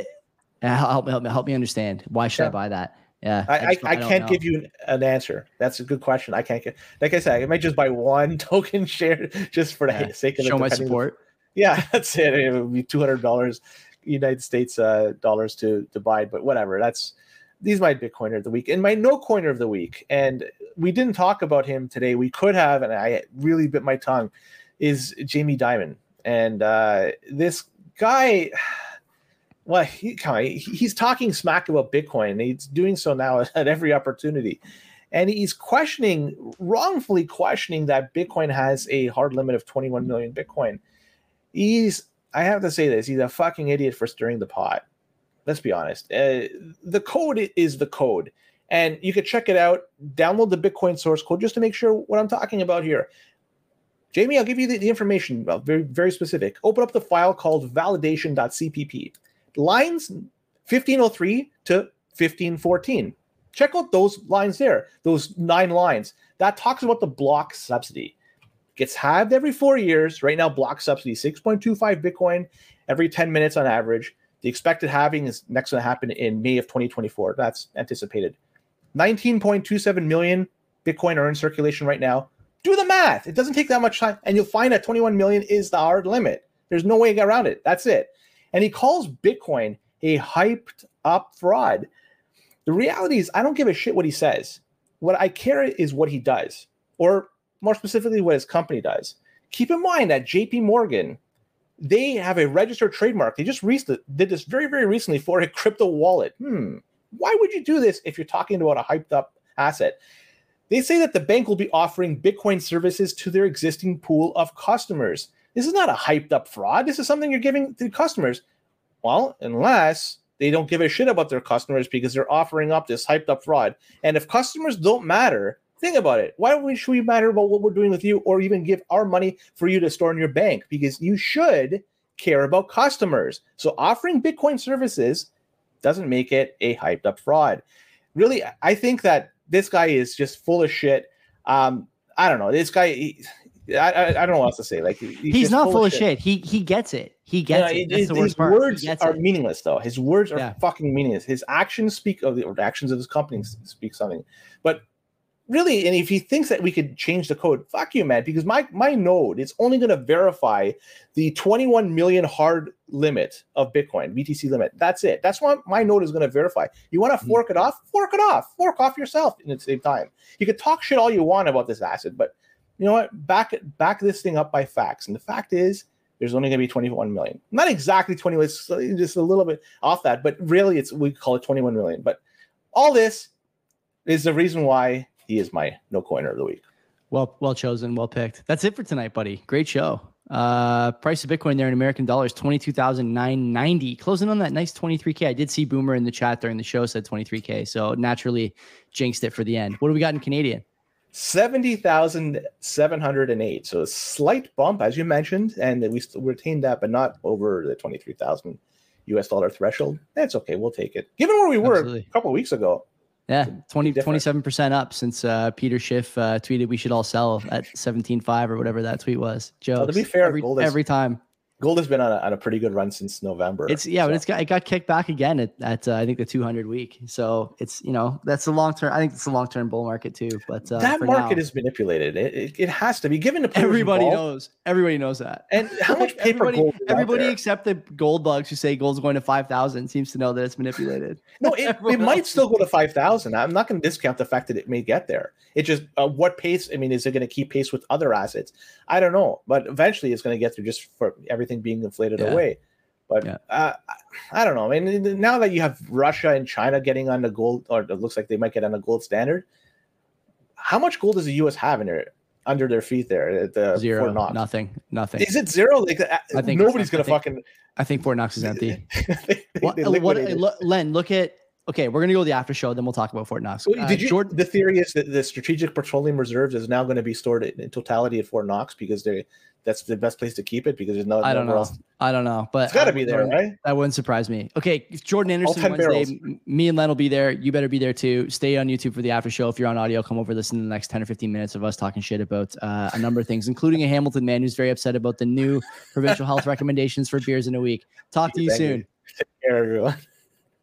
S1: help me understand. Why should I buy that? Yeah,
S2: I can't give you an answer. That's a good question. I can't get. Like I said, I might just buy one token share just for the sake of
S1: show my support.
S2: Yeah, that's it. It would be $200 United States dollars to buy, but whatever. These my Bitcoiner of the week and my no coiner of the week. And we didn't talk about him today. We could have, and I really bit my tongue, is Jamie Dimon. And this guy, well, he's talking smack about Bitcoin. He's doing so now at every opportunity. And he's wrongfully questioning that Bitcoin has a hard limit of 21 million Bitcoin. I have to say this, he's a fucking idiot for stirring the pot. Let's be honest. The code is the code. And you can check it out. Download the Bitcoin source code just to make sure what I'm talking about here. Jamie, I'll give you the information, very, very specific. Open up the file called validation.cpp. Lines 1503 to 1514. Check out those lines there, those 9 lines. That talks about the block subsidy. Gets halved every 4 years. Right now, block subsidy, 6.25 Bitcoin every 10 minutes on average. The expected halving is next going to happen in May of 2024. That's anticipated. 19.27 million Bitcoin are in circulation right now. Do the math. It doesn't take that much time. And you'll find that 21 million is the hard limit. There's no way to get around it. That's it. And he calls Bitcoin a hyped up fraud. The reality is I don't give a shit what he says. What I care is what he does, or more specifically, what his company does. Keep in mind that JP Morgan, they have a registered trademark. They just did this very, very recently for a crypto wallet. Why would you do this if you're talking about a hyped up asset? They say that the bank will be offering Bitcoin services to their existing pool of customers. This is not a hyped up fraud. This is something you're giving to customers. Well, unless they don't give a shit about their customers because they're offering up this hyped up fraud. And if customers don't matter, think about it. Why should we matter about what we're doing with you or even give our money for you to store in your bank? Because you should care about customers. So offering Bitcoin services doesn't make it a hyped up fraud. Really, I think that this guy is just full of shit. I don't know. This guy, I don't know what else to say. Like
S1: he's not full of shit. He gets it. He gets it. That's the worst part.
S2: His words are meaningless, though. His words are fucking meaningless. His actions or the actions of his company speak something. But really, and if he thinks that we could change the code, fuck you, man, because my node is only going to verify the 21 million hard limit of Bitcoin, BTC limit. That's it. That's what my node is going to verify. You want to fork it off? Fork it off. Fork off yourself at the same time. You can talk shit all you want about this asset, but you know what? Back this thing up by facts. And the fact is, there's only going to be 21 million. Not exactly 21, it's just a little bit off that, but really we call it 21 million. But all this is the reason why he is my no coiner of the week.
S1: Well chosen, well picked. That's it for tonight, buddy. Great show. Price of Bitcoin there in American dollars, 22,990. Closing on that nice 23K. I did see Boomer in the chat during the show said 23K, so naturally jinxed it for the end. What do we got in Canadian?
S2: 70,708. So a slight bump, as you mentioned, and we still retained that, but not over the 23,000 US dollar threshold. That's okay. We'll take it. Given where we were a couple of weeks ago.
S1: Yeah, 27% up since Peter Schiff tweeted we should all sell at 17.5 or whatever that tweet was. Joe,
S2: well, to be fair,
S1: every time.
S2: Gold has been on a pretty good run since November.
S1: But it got kicked back again at I think the 200 week. So it's that's the long term. I think it's a long term bull market too. But
S2: that market is manipulated. It has to be given to
S1: everybody knows. Everybody knows that.
S2: And how much paper gold?
S1: Everybody except the gold bugs who say gold's going to 5,000 seems to know that it's manipulated.
S2: No, it might still go to 5,000. I'm not going to discount the fact that it may get there. It just what pace? I mean, is it going to keep pace with other assets? I don't know, but eventually it's going to get there just for everything being inflated away. But I don't know. I mean, now that you have Russia and China getting on the gold, or it looks like they might get on the gold standard, how much gold does the U.S. have in there? under their feet there at the
S1: Zero,
S2: Fort Knox?
S1: nothing.
S2: Is it zero? Like
S1: I think
S2: nobody's gonna fucking.
S1: I think Fort Knox is empty.
S2: they
S1: Len, look at. Okay, we're gonna go to the after show, then we'll talk about Fort Knox.
S2: The theory is that the Strategic Petroleum Reserves is now going to be stored in totality at Fort Knox because that's the best place to keep it because there's no.
S1: I don't know, but
S2: it's got to be there, right?
S1: That wouldn't surprise me. Okay, Jordan Anderson Wednesday. Me and Len will be there. You better be there too. Stay on YouTube for the after show. If you're on audio, come over, listen to the next 10 or 15 minutes of us talking shit about a number of things, including a Hamilton man who's very upset about the new provincial health recommendations for beers in a week. Talk to you soon.
S2: Take care, everyone.